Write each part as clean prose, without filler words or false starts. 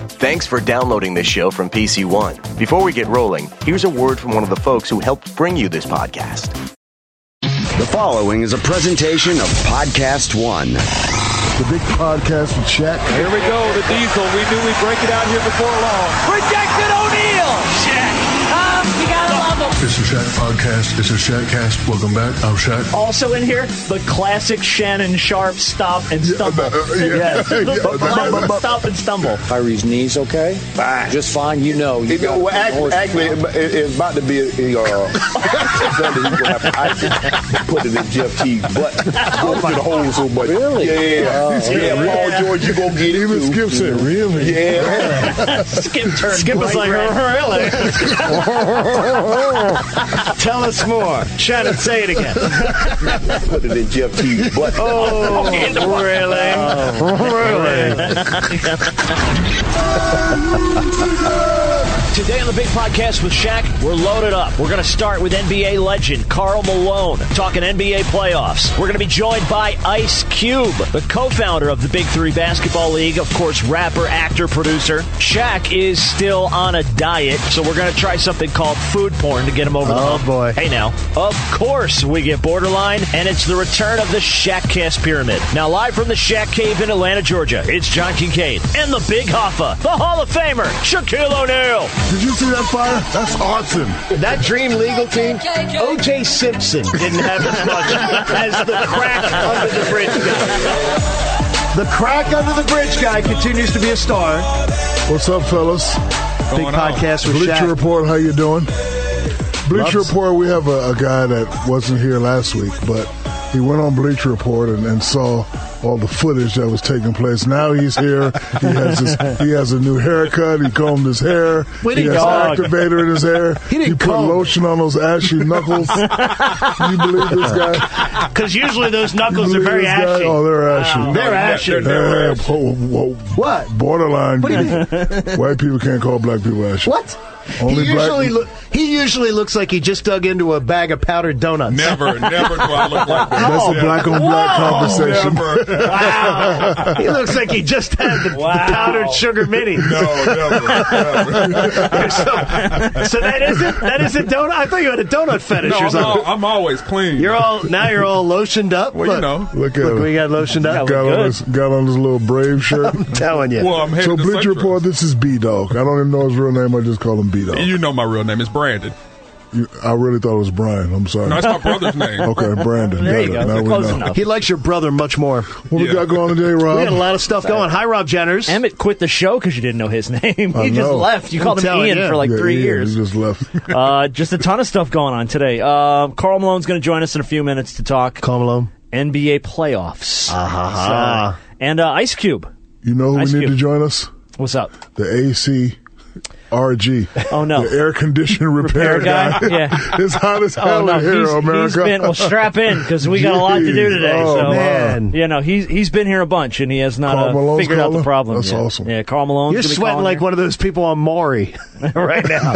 Thanks for downloading this show from PC One. Before we get rolling, here's a word from one of the folks who helped bring you this podcast. The following is a presentation of Podcast One. The big podcast with Shaq. Here we go, the Diesel. We knew we'd break it out here before long. Rejected O'Neal! Shaq! You gotta love him. It's a Shaq podcast. It's a Shaqcast. Welcome back. I'm Shaq. Also in here, the classic Shannon Sharp stop and stumble. Stop and stumble. Kyrie's knees okay? Fine. Just fine, you know. Actually, it's about to be Sunday. He's going to have to ice it, put it in Jeff Teague's butt. Go to the hole so much. Really? Yeah. Paul George, you going to get it Even too. Skip said, really? Yeah. Skip was like, really? Tell us more. Shannon, say it again. Put it in Jeff Teague's butt. Oh, really? Today on the big podcast with Shaq, we're loaded up. We're going to start with NBA legend Karl Malone, talking NBA playoffs. We're going to be joined by Ice Cube, the co-founder of the Big Three Basketball League, of course, rapper, actor, producer. Shaq is still on a diet, so we're going to try something called food porn to get him over the hump. Oh, boy. Hey, now, of course, we get borderline, and it's the return of the Shaqcast Pyramid. Now, live from the Shaq Cave in Atlanta, Georgia, it's John Kincaid and the Big Hoffa, the Hall of Famer, Shaquille O'Neal. Did you see that fire? That's awesome. That Dream Legal team, O.J. Simpson didn't have as much as the crack under the bridge guy. The crack under the bridge guy continues to be a star. What's up, fellas? Big podcast with Bleacher Shaq. Report, how you doing? Bleacher Report, we have a guy that wasn't here last week, but he went on Bleacher Report and saw all the footage that was taking place. Now he's here. He has a new haircut. He combed his hair. He has activator in his hair. He put lotion on those ashy knuckles. You believe this guy? Because usually those knuckles are very ashy. Oh, they're ashy. They're ashy. What? Borderline. What do you mean? White people can't call black people ashy. What? Only He usually looks like he just dug into a bag of powdered donuts. Never do I look like that. That's a black on black conversation. Never. Wow. He looks like he just had the powdered sugar mini. No, never. So that isn't donut. I thought you had a donut fetish or something. I'm always clean. You're all lotioned up. Well, you know. Look at him. We got lotioned up. Got on his little Brave shirt. I'm telling you. Well, I'm headed So to Bleacher Central. Report, this is B-Dog. I don't even know his real name. I just call him B-Dog. You know my real name is Brandon. I really thought it was Brian. I'm sorry. No, that's my brother's name. Okay, Brandon. There you Got it. go. Now we Close know. enough. He likes your brother much more. What we got going today, Rob? We had a lot of stuff going. Hi, Rob Jenners. Emmett quit the show because you didn't know his name. I He just know. left. You called him telling Ian you. for like Yeah, 3 Ian, years. He just left. Just a ton of stuff going on today. Karl Malone's going to join us in a few minutes to talk Call Malone. NBA playoffs. And Ice Cube. You know who Ice we need Cube. to join us? What's up? The ACRG. Oh, no. The air conditioner repair guy? Yeah. It's hot as Oh, hell no. in here, America. He's been, well, strap in because we got a lot to do today. Oh, so, man. He's been here a bunch and he has Karl not Malone's figured out the calling? problem That's yet. awesome. Yeah, Karl Malone's You're gonna be sweating calling like here. one of those people on Maury right now.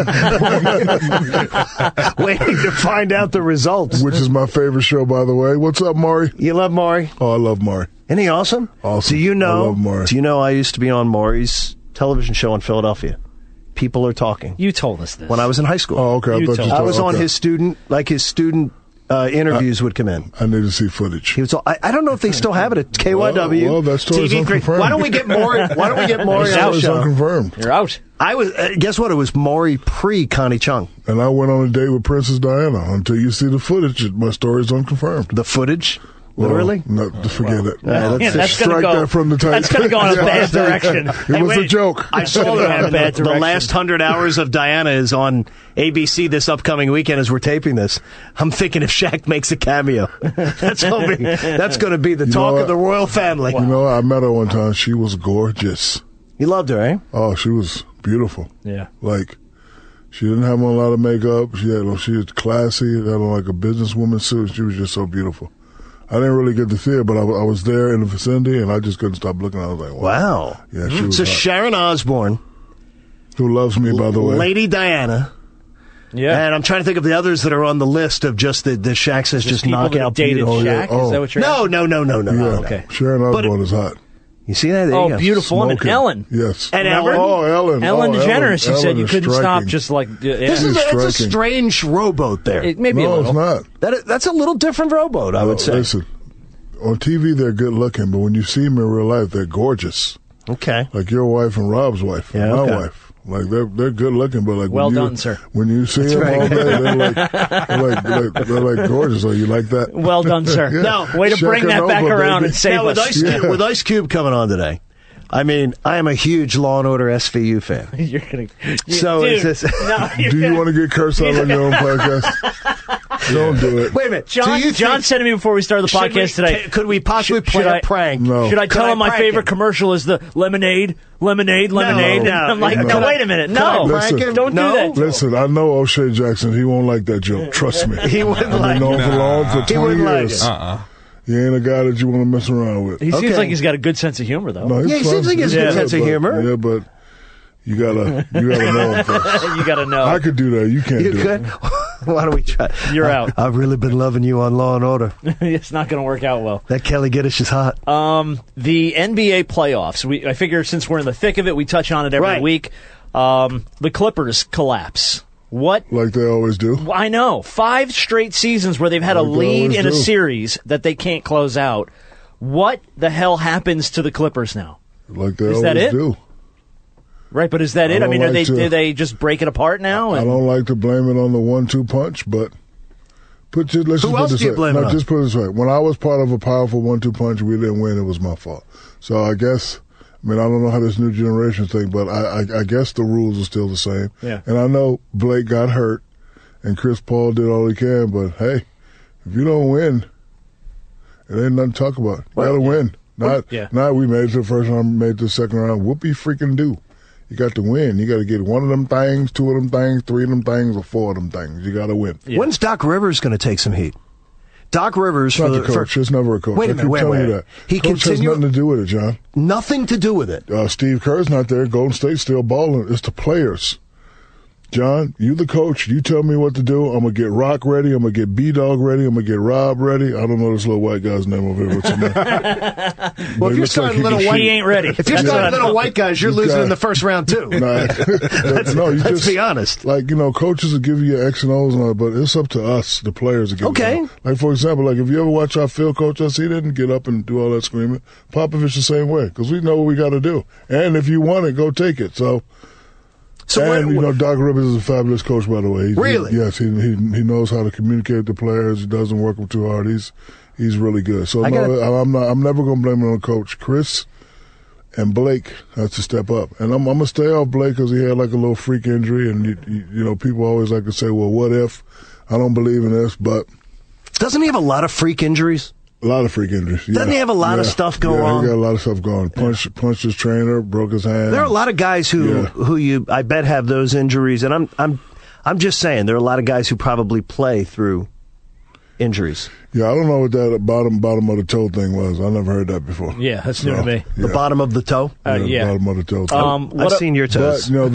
Waiting to find out the results. Which is my favorite show, by the way. What's up, Maury? You love Maury? Oh, I love Maury. Isn't he awesome? Awesome. Do you I know? love Maury. Do you know I used to be on Maury's television show in Philadelphia? People Are Talking. You told us this. When I was in high school. Oh, okay. I You thought told- you I told- was on okay. his student interviews would come in. I need to see footage. He was. I don't know if they still have it at KYW. Well, that story's TV3. unconfirmed. Why don't we get Maury? Why don't we get Maury That on the was show? unconfirmed. You're out. I was. Guess what? It was Maury pre Connie Chung. And I went on a date with Princess Diana. Until you see the footage, my story's unconfirmed. The footage. Literally? No, forget it. Yeah, that's gonna Strike go, that from the title. That's going to go in a bad direction. It was a joke. I saw that bad the direction. last 100 hours of Diana is on ABC this upcoming weekend as we're taping this. I'm thinking if Shaq makes a cameo, that's going to be the talk of the royal family. You know, I met her one time. She was gorgeous. You loved her, eh? Oh, she was beautiful. Yeah. Like, she didn't have on a lot of makeup. She was classy. Had on like a businesswoman suit. She was just so beautiful. I didn't really get to see her, but I was there in the vicinity, and I just couldn't stop looking. I was like, wow. Yeah, she was So hot. Sharon Osbourne, Who loves me, by the way. Lady Diana, Yeah. and I'm trying to think of the others that are on the list of just the Shaq says just people knock that out dated beautiful. Shaq? Oh. Is that what you're No. Yeah. Okay. Sharon Osbourne is hot. You see that? There you go. Beautiful woman. Smoking. Ellen. Yes. And Remember? Ellen. Ellen DeGeneres. You said you is couldn't stop striking. just like... Yeah. That's a strange rowboat there. Maybe a No, little. it's not. That's a little different rowboat, I would say. Listen, on TV they're good looking, but when you see them in real life, they're gorgeous. Okay. Like your wife and Rob's wife, Yeah, and my okay. wife. Like they're good looking, but like Well when done, sir. When you see them all day, they're like gorgeous. Oh, you like that? Well done, sir. Yeah. No, way to bring that back Shakanova, around baby. and save Now, us. with Ice Cube coming on today, I mean, I am a huge Law and Order SVU fan. You're gonna, So dude, is this? no, Do you want to get cursed out on your own podcast? Don't do it. Wait a minute. John said to me before we started the podcast today. Could we possibly play a prank? No. Should I Could tell I him my prank favorite him? commercial is the lemonade? No. And I'm like, No. no, wait a minute. Could I No, prank him? don't No. do that. Listen, I know O'Shea Jackson. He won't like that joke. Trust me. He wouldn't I've like been known it. for long for He 20 wouldn't like years. it. He ain't a guy that you want to mess around with. He seems Okay. like he's got a good sense of humor, though. No, he's Yeah, he fun. seems like he has a good Yeah, sense of but- humor. Yeah, but you gotta know him first. You got to know. I could do that. You can't You do could? it. Why don't we try? You're out. I've really been loving you on Law and Order. It's not going to work out well. That Kelly Giddish is hot. The NBA playoffs. I figure since we're in the thick of it, we touch on it every Right. week. The Clippers collapse. What? Like they always do. I know. 5 straight seasons where they've had a Like they lead always in a do. series that they can't close out. What the hell happens to the Clippers now? Like they Is always that it? do. Right, but is that I it? I don't mean, like to- do they just break it apart now? I don't like to blame it on the 1-2 punch, but let's Who just else put this do you way. blame it No, on? just put it this way. When I was part of a powerful 1-2 punch, we didn't win. It was my fault. So I guess, I mean, I don't know how this new generation think, but I guess the rules are still the same. Yeah. And I know Blake got hurt, and Chris Paul did all he can, but hey, if you don't win, it ain't nothing to talk about. You gotta win. Not we made it to the first round, made it to the second round. Whoopie freaking do. You got to win. You got to get one of them things, 2 of them things, 3 of them things, or 4 of them things. You got to win. Yeah. When's Doc Rivers going to take some heat? Doc Rivers It's not the coach. It's never a coach. Wait a I minute, keep wait, telling wait. you that. He coach has continue- nothing to do with it, John. Nothing to do with it. Steve Kerr's not there. Golden State's still balling. It's the players. John, you the coach. You tell me what to do. I'm going to get Rock ready. I'm going to get B-Dog ready. I'm going to get Rob ready. I don't know this little white guy's name over here. What's his name? Well, if you're starting little white, He ain't ready. If you're starting little white guys, you're This losing guy- in the first round too. Let's be honest. Like, coaches will give you your X and O's and all, but it's up to us, the players, to give Okay. it. Like, for example, like if you ever watch our field coach us, he didn't get up and do all that screaming. Popovich the same way, because we know what we got to do. And if you want it, go take it. So Doc Rivers is a fabulous coach, by the way. Really? Yes, he knows how to communicate with the players. He doesn't work them too hard. He's really good. So I'm never going to blame it on the coach. Chris and Blake has to step up, and I'm gonna stay off Blake because he had like a little freak injury, and you know people always like to say, well, what if? I don't believe in this, but doesn't he have a lot of freak injuries? A lot of freak injuries. Doesn't he have a lot of stuff going on? He got a lot of stuff going. Punched his trainer, broke his hand. There are a lot of guys who you I bet have those injuries, and I'm just saying there are a lot of guys who probably play through injuries. Yeah, I don't know what that bottom of the toe thing was. I never heard that before. Yeah, that's new to me. The bottom of the toe? Yeah. Bottom of the toe thing. I've seen your toes. But,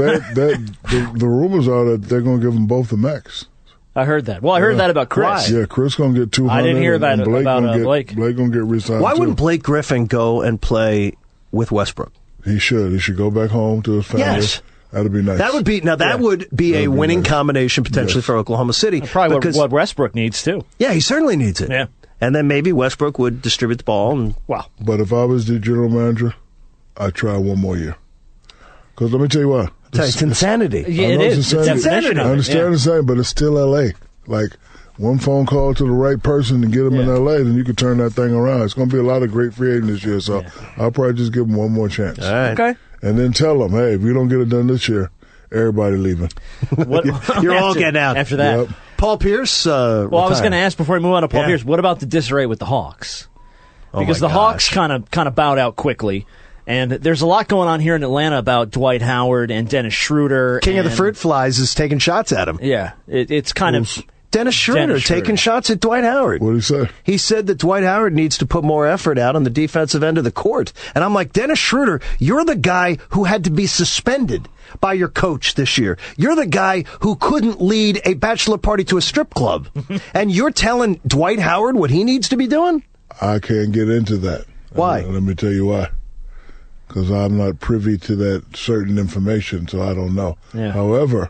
the rumors are that they're going to give them both the max. I heard that. Well, I heard that about Chris. Yeah, Chris going to get 200. I didn't hear about and Blake gonna Blake. Blake going to get re-signed Why too. wouldn't Blake Griffin go and play with Westbrook? He should. He should go back home to his family. Yes. That'd be nice. That would be a winning combination potentially for Oklahoma City. Probably what Westbrook needs too. Yeah, he certainly needs it. Yeah. And then maybe Westbrook would distribute the ball. And But if I was the general manager, I'd try one more year. Because let me tell you what. It's insanity. Yeah, it is. It's insanity. I understand the same, but it's still L.A. Like, one phone call to the right person and get them in L.A., then you can turn that thing around. It's going to be a lot of great free agents this year, so I'll probably just give them one more chance. All right. Okay. And then tell them, hey, if we don't get it done this year, everybody leaving. You're all getting out. After that. Yep. Paul Pierce. Well, I was going to ask before we move on to Paul Yeah. Pierce, what about the disarray with the Hawks? Because my the Hawks gosh. kind of bowed out quickly. And there's a lot going on here in Atlanta about Dwight Howard and Dennis Schroeder. King of the Fruit Flies is taking shots at him. Yeah, it's kind of... Dennis Schroeder taking shots at Dwight Howard. What did he say? He said that Dwight Howard needs to put more effort out on the defensive end of the court. And I'm like, Dennis Schroeder, you're the guy who had to be suspended by your coach this year. You're the guy who couldn't lead a bachelor party to a strip club. And you're telling Dwight Howard what he needs to be doing? I can't get into that. Why? Let me tell you why. because I'm not privy to that certain information, so I don't know. Yeah. However,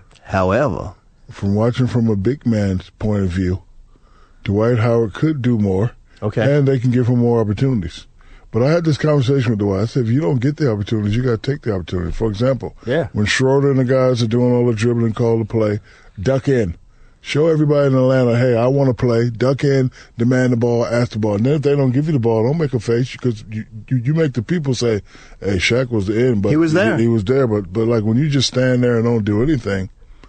from watching from a big man's point of view, Dwight Howard could do more, and they can give him more opportunities. But I had this conversation with Dwight. I said, if you don't get the opportunities, you got to take the opportunity. For example, when Schroeder and the guys are doing all the dribbling, call the play, duck in. Show everybody in Atlanta, hey, I want to play. Duck in, demand the ball, ask the ball. And then if they don't give you the ball, don't make a face, because you make the people say, hey, Shaq was the end. But he was there. He was there. But like when you just stand there and don't do anything,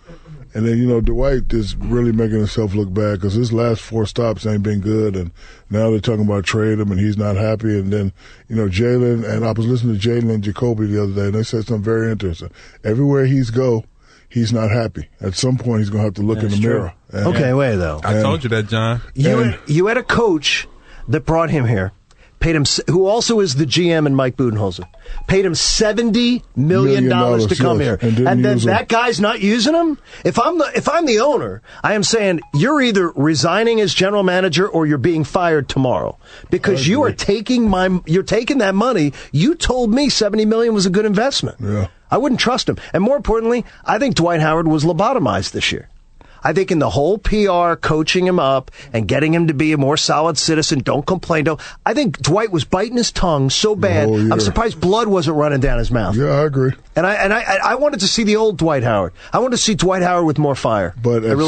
and then, Dwight is really making himself look bad because his last 4 stops ain't been good, and now they're talking about trade him, and he's not happy. And then, Jalen, and I was listening to Jalen and Jacoby the other day, and they said something very interesting. Everywhere he's not happy. At some point, he's going to have to look in the mirror. And, wait, though. I told you that, John. You had a coach that brought him here, paid him, who also is the GM and Mike Budenholzer, paid him $70 million to come here, and then that guy's not using him. If I'm the owner, I am saying you're either resigning as general manager or you're being fired tomorrow, because you are taking that money. You told me $70 million was a good investment. Yeah. I wouldn't trust him, and more importantly, I think Dwight Howard was lobotomized this year. I think in the whole PR, coaching him up and getting him to be a more solid citizen, don't complain. I think Dwight was biting his tongue so bad, I'm surprised blood wasn't running down his mouth. Yeah, I agree. And I wanted to see the old Dwight Howard. I wanted to see Dwight Howard with more fire. But at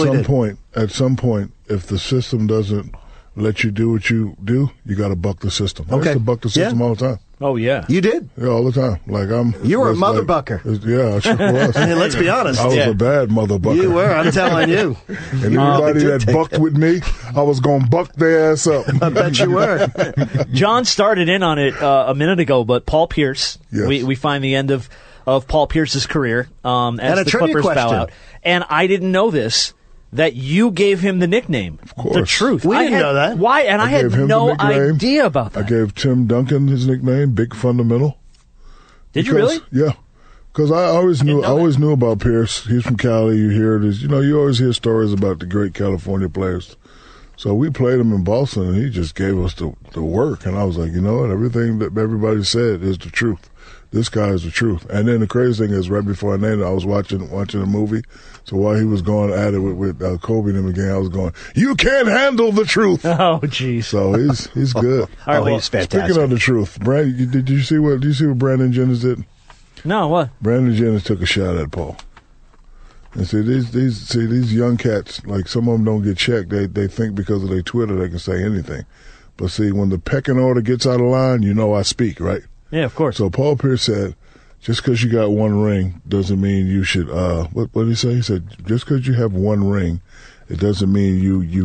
some point, if the system doesn't let you do what you do, you got to buck the system. I used to buck the system all the time. Oh, yeah. You did? Yeah, all the time. You were a mother bucker. Yeah, I sure was. Let's be honest. I was a bad mother bucker. You were, I'm telling you. And anybody that bucked with me, I was going to buck their ass up. I bet you were. John started in on it a minute ago, but Paul Pierce, we find the end of Paul Pierce's career as the Clippers bow out. And I didn't know this, that you gave him the nickname, of course. The Truth. We didn't know that. Why? And I had no idea about that. I gave Tim Duncan his nickname, Big Fundamental. Did you really? Yeah. Because I always knew about Pierce. He's from Cali. You hear this. You always hear stories about the great California players. So we played him in Boston, and he just gave us the work. And I was like, you know what? Everything that everybody said is the truth. This guy is the truth. And then the crazy thing is, right before I named it, I was watching a movie. So while he was going at it with Kobe and him again, I was going, you can't handle the truth. Oh, jeez. So he's good. All right, he's fantastic. Speaking of the truth, Brandon, did you see what Brandon Jennings did? No, what? Brandon Jennings took a shot at Paul. And see, these young cats, like some of them don't get checked. They think because of their Twitter they can say anything. But see, when the pecking order gets out of line, I speak, right? Yeah, of course. So Paul Pierce said, just because you got one ring doesn't mean you should, what did he say? He said, just because you have one ring, it doesn't mean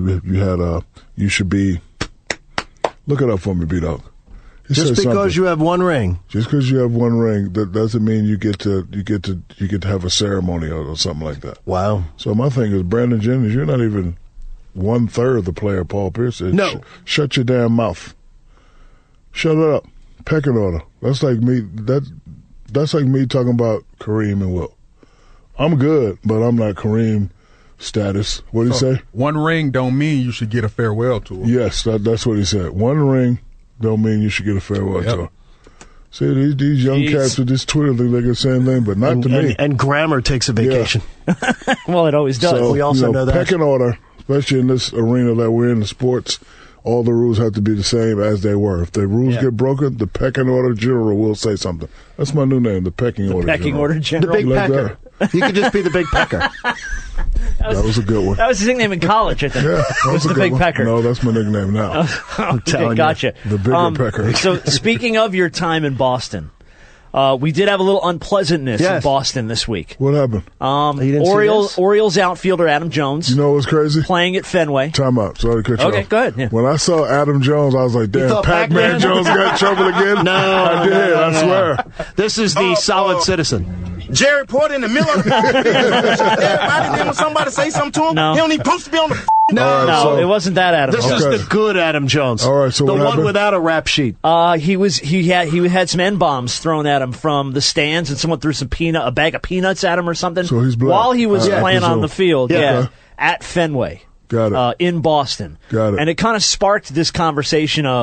you should be, look it up for me, B-Dog. Just because you have one ring. Just because you have one ring, that doesn't mean you get to have a ceremony or something like that. Wow. So my thing is, Brandon Jennings, you're not even 1/3 of the player Paul Pierce is. No. Shut your damn mouth. Shut it up. Pecking order. That's like me. That's like me talking about Kareem and Wilt. I'm good, but I'm not Kareem status. What did he say? One ring don't mean you should get a farewell tour. Yes, that's what he said. One ring don't mean you should get a farewell tour. See, these young cats with this Twitter thing, they get the same thing, but not to me. And grammar takes a vacation. Yeah. Well, it always does. So, we also know that. Pecking order, especially in this arena that we're in, the sports, all the rules have to be the same as they were. If the rules get broken, the pecking order general will say something. That's my new name, the pecking order general. Pecking order general. The big pecker. You could just be the big pecker. That was a good one. That was his nickname in college, I think. Yeah, that was the big one. pecker. No, that's my nickname now. Okay, gotcha. The bigger pecker. So, speaking of your time in Boston, we did have a little unpleasantness in Boston this week. What happened? Orioles outfielder Adam Jones. You know what's crazy? Playing at Fenway. Time out. Sorry to cut you off. Okay, go ahead. Yeah. When I saw Adam Jones, I was like, damn, Pac-Man Jones got in trouble again? No. I did, I swear. This is the solid citizen. Jerry Porter in the middle of everybody, then when somebody say something to him, he don't even supposed to be on the No, it wasn't that Adam. This is the good Adam Jones. All right, so the what one happened? without a rap sheet. He had some N-bombs thrown at him from the stands, and someone threw a bag of peanuts at him or something. So he's black. While he was playing on the field, at Fenway. Got it. In Boston. Got it. And it kind of sparked this conversation of,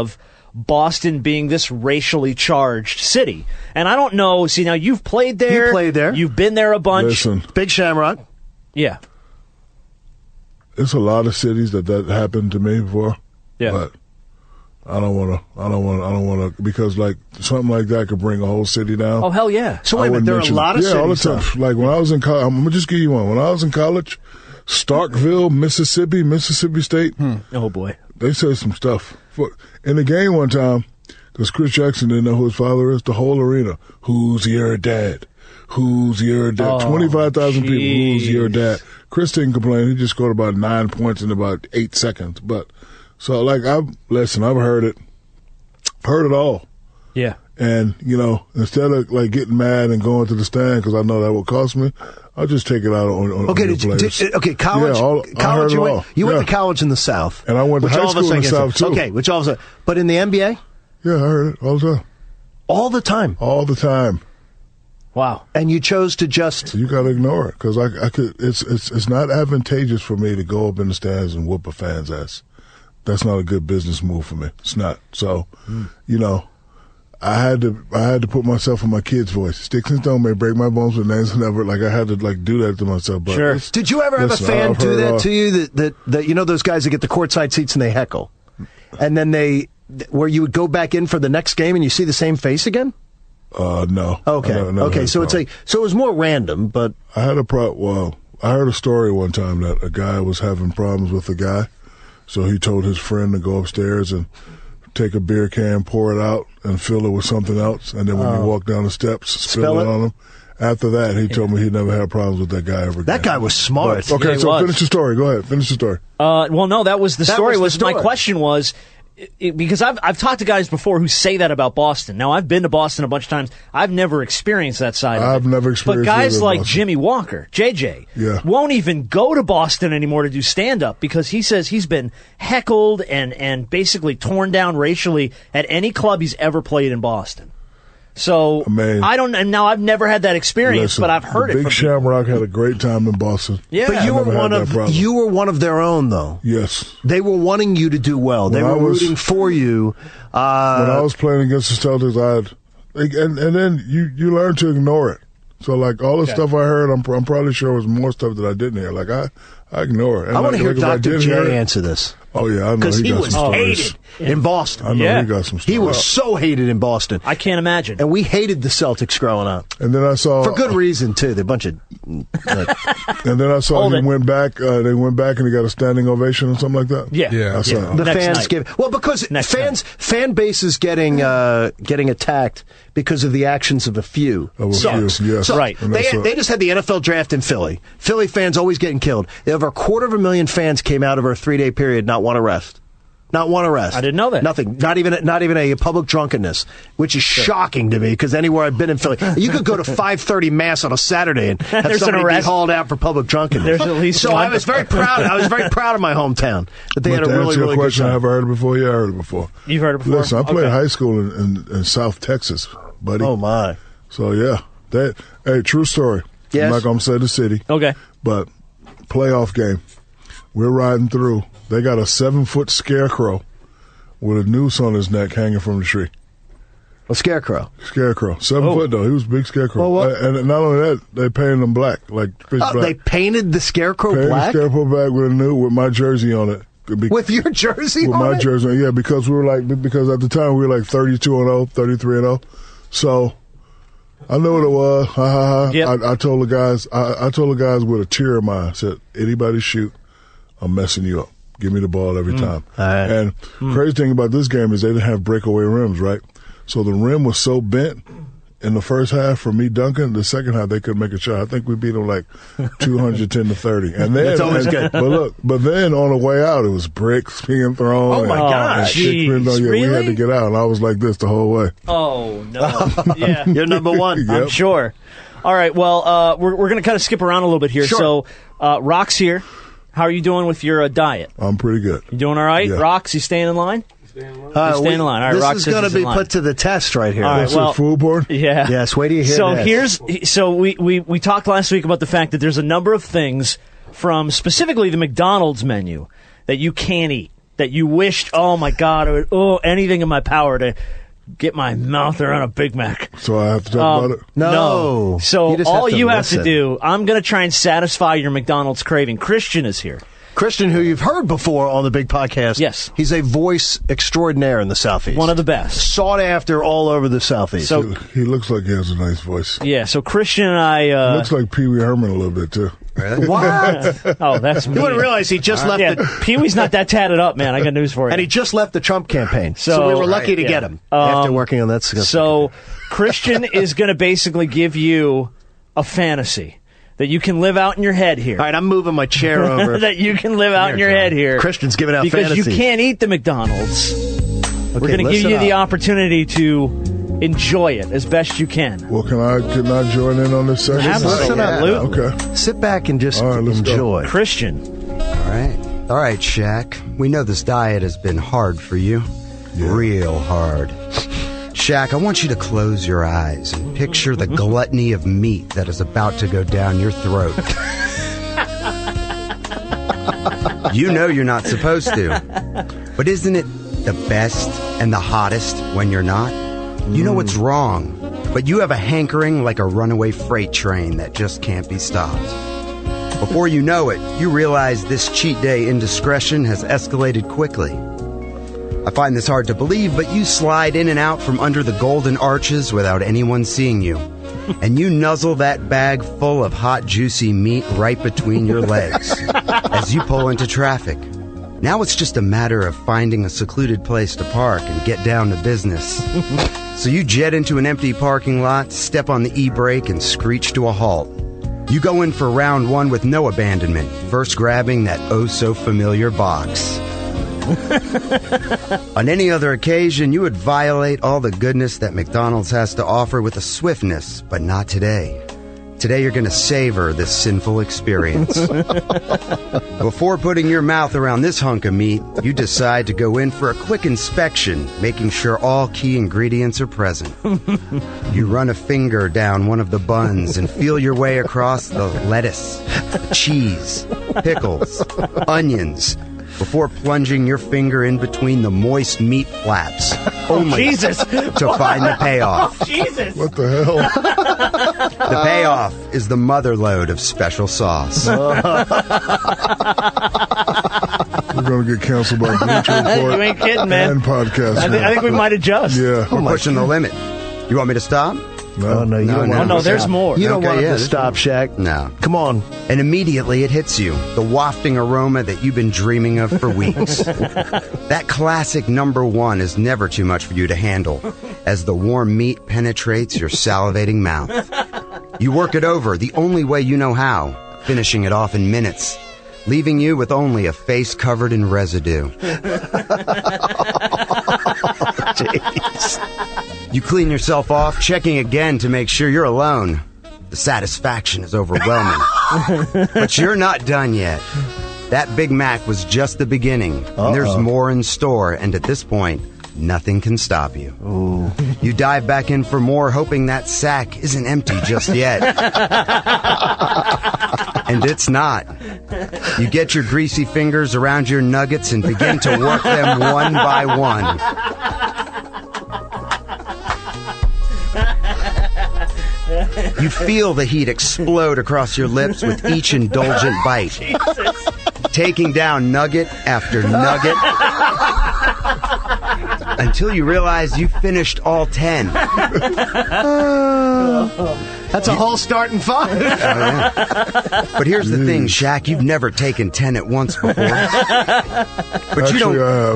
Boston being this racially charged city. And I don't know. See, now you've played there. You played there. You've been there a bunch. Listen, Big Shamrock. Yeah. it's a lot of cities that happened to me before. Yeah. But I don't want to, because like something like that could bring a whole city down. Oh, hell yeah. So wait a minute, there are a lot of cities. Yeah, all the time. Though. Like when I was in college, I'm gonna just give you one. When I was in college, Starkville, Mississippi State. Oh boy. They said some stuff in the game one time because Chris Jackson didn't know who his father is. The whole arena. Who's your dad? Who's your dad? 25,000 people. Who's your dad? Chris didn't complain. He just scored about 9 points in about 8 seconds. But so like I've heard it all. Yeah. And instead of like getting mad and going to the stand because I know that would cost me, I'll just take it out on the players. College. Yeah, college. You went to college in the South. And I went to high school in the South too. Okay, which all of a sudden, but in the NBA. Yeah, I heard it all the time. All the time. All the time. Wow. And you chose to just. You got to ignore it because I could. It's not advantageous for me to go up in the stands and whoop a fan's ass. That's not a good business move for me. It's not. So, I had to put myself in my kid's voice. Sticks and stones may break my bones, but names never. Like I had to do that to myself. But sure. Did you ever have a fan do that to you? That those guys that get the courtside seats and they heckle, and then where you would go back in for the next game and you see the same face again? No. Okay. Okay. So it was more random, but I had I heard a story one time that a guy was having problems with a guy, so he told his friend to go upstairs and take a beer can, pour it out, and fill it with something else, and then when you walk down the steps, spill it on him. After that, he told me he never had problems with that guy ever again. That guy was smart. But, okay, so finish the story. Go ahead. Finish the story. Well, no, that was the story. My question was, because I've talked to guys before who say that about Boston. Now, I've been to Boston a bunch of times. I've never experienced that side of it. I've never experienced it. But guys like Boston. Jimmy Walker, JJ, won't even go to Boston anymore to do stand-up because he says he's been heckled and basically torn down racially at any club he's ever played in Boston. So, I don't, and now I've never had that experience, but I've heard it from Big Shamrock had a great time in Boston. Yeah. But you were one of their own, though. Yes. They were wanting you to do well. They were rooting for you. When I was playing against the Celtics, and then you learn to ignore it. So, like, all the stuff I heard, I'm probably sure was more stuff that I didn't hear. Like, I ignore it. And I want to hear Dr. J answer this. Oh, yeah, I know. Because he got was some hated in Boston. I know he got some stories. He was so hated in Boston. I can't imagine. And we hated the Celtics growing up. And then I saw... For good reason, too. They're a bunch of... and then I saw he went back. They went back and he got a standing ovation or something like that. Yeah. I saw The fans give... Well, because fan base is getting attacked because of the actions of a few. Yes. Right. They just had the NFL draft in Philly. Philly fans always getting killed. Over 250,000 fans came out over a 3-day period, not one arrest. Not one arrest. I didn't know that. Nothing. Not even a public drunkenness, which is shocking to me because anywhere I've been in Philly, you could go to 5:30 mass on a Saturday and have somebody be hauled out for public drunkenness. There's at least so I was very proud. I was very proud of my hometown that they had a really, really good question, time. I ever heard it before. Yeah, I heard it before. You've heard it before? Listen, I played high school in South Texas, buddy. Oh my! So yeah, hey, true story. Yes. I'm not gonna say the city. Okay. But playoff game, we're riding through. They got a 7-foot scarecrow with a noose on his neck hanging from the tree. A scarecrow. 7 foot though. He was a big scarecrow. Well, and not only that, they painted him black, like pitch black. They painted the scarecrow black? The scarecrow black with my jersey on it. With your jersey with on my it? jersey, yeah, because at the time we were like 32-0, 33-0. So I know what it was. Yep. I told the guys with a tear in my eye, I said, anybody shoot, I'm messing you up. Give me the ball every time. Right. And crazy thing about this game is they didn't have breakaway rims, right? So the rim was so bent in the first half for me dunking. The second half they couldn't make a shot. I think we beat them like 210-30. And then that's always good. But then on the way out, it was bricks being thrown. Oh my gosh! Really? We had to get out, and I was like this the whole way. Oh no! Yeah, you're number one. Yep. I'm sure. All right. Well, we're going to kind of skip around a little bit here. Sure. So, Rock's here. How are you doing with your diet? I'm pretty good. You doing all right? Yeah. Rox, you staying in line? Staying in line. All right, this Rox is says going to he's in be line. put to the test right here. All right, well, food porn? Yeah. Yes, wait till you hear this. So we talked last week about the fact that there's a number of things from specifically the McDonald's menu that you can't eat. that you wished, oh my God, anything in my power to get my mouth around a Big Mac? So I have to talk about it? No. So all you have to do, I'm going to try and satisfy your McDonald's craving. Christian is here. Christian, who you've heard before on the big podcast. Yes. He's a voice extraordinaire in the Southeast. One of the best. Sought after all over the Southeast. So he looks like he has a nice voice. Yeah, so Christian and I... looks like Pee Wee Herman a little bit, too. Really? What? Oh, that's me. You wouldn't realize he just left Pee Wee's not that tatted up, man. I got news for you. And he just left the Trump campaign. So we were lucky to get him after working on that. So Christian is going to basically give you a fantasy that you can live out in your head here. All right, I'm moving my chair over. That you can live out in your head here. Christian's giving out because fantasy. you can't eat the McDonald's. We're going to give you the opportunity to enjoy it as best you can. Well, can I join in on this section? Absolutely. Okay. Sit back and just enjoy. Christian. All right, Shaq. We know this diet has been hard for you. Yeah. Real hard. Shaq, I want you to close your eyes and picture the gluttony of meat that is about to go down your throat. You know you're not supposed to. But isn't it the best and the hottest when you're not? You know what's wrong, but you have a hankering like a runaway freight train that just can't be stopped. Before you know it, you realize this cheat day indiscretion has escalated quickly. I find this hard to believe, but you slide in and out from under the golden arches without anyone seeing you. And you nuzzle that bag full of hot, juicy meat right between your legs as you pull into traffic. Now it's just a matter of finding a secluded place to park and get down to business. So you jet into an empty parking lot, step on the e-brake, and screech to a halt. You go in for round one with no abandonment, first grabbing that oh-so-familiar box. On any other occasion, you would violate all the goodness that McDonald's has to offer with a swiftness, but not today. Today you're going to savor this sinful experience. Before putting your mouth around this hunk of meat, you decide to go in for a quick inspection, making sure all key ingredients are present. You run a finger down one of the buns and feel your way across the lettuce, the cheese, pickles, onions, before plunging your finger in between the moist meat flaps, only to find the payoff. Jesus! What the hell? The payoff is the mother load of special sauce. We're going to get canceled by Bleacher Report. You ain't kidding, man. And podcast. I think we might adjust. Yeah. We're pushing the limit. You want me to stop? No, you don't want no, there's more. You don't want it to stop, Shaq. No. Come on. And immediately it hits you, the wafting aroma that you've been dreaming of for weeks. That classic number one is never too much for you to handle, as the warm meat penetrates your salivating mouth. You work it over the only way you know how, finishing it off in minutes, leaving you with only a face covered in residue. Jeez. You clean yourself off, checking again to make sure you're alone. The satisfaction is overwhelming. But you're not done yet. That Big Mac was just the beginning. And there's more in store, and at this point, nothing can stop you. Ooh. You dive back in for more, hoping that sack isn't empty just yet. And it's not. You get your greasy fingers around your nuggets and begin to work them one by one. You feel the heat explode across your lips with each indulgent bite. Jesus. Taking down nugget after nugget until you realize you finished all 10. That's a whole starting 5. But here's the thing, Shaq. You've never taken 10 at once before. But Actually, you don't.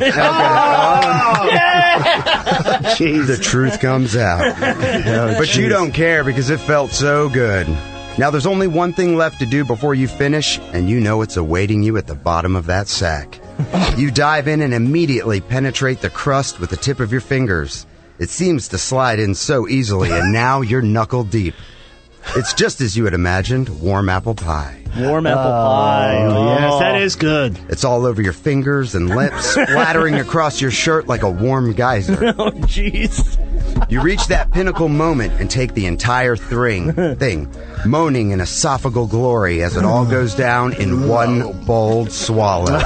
Jeez. The truth comes out. But you don't care because it felt so good. Now there's only one thing left to do before you finish, and you know it's awaiting you at the bottom of that sack. You dive in and immediately penetrate the crust with the tip of your fingers. It seems to slide in so easily, and now you're knuckle deep. It's just as you had imagined, warm apple pie. Warm apple pie. Yes, that is good. It's all over your fingers and lips, splattering across your shirt like a warm geyser. Oh, jeez. You reach that pinnacle moment and take the entire thing, moaning in esophageal glory as it all goes down in one bold swallow.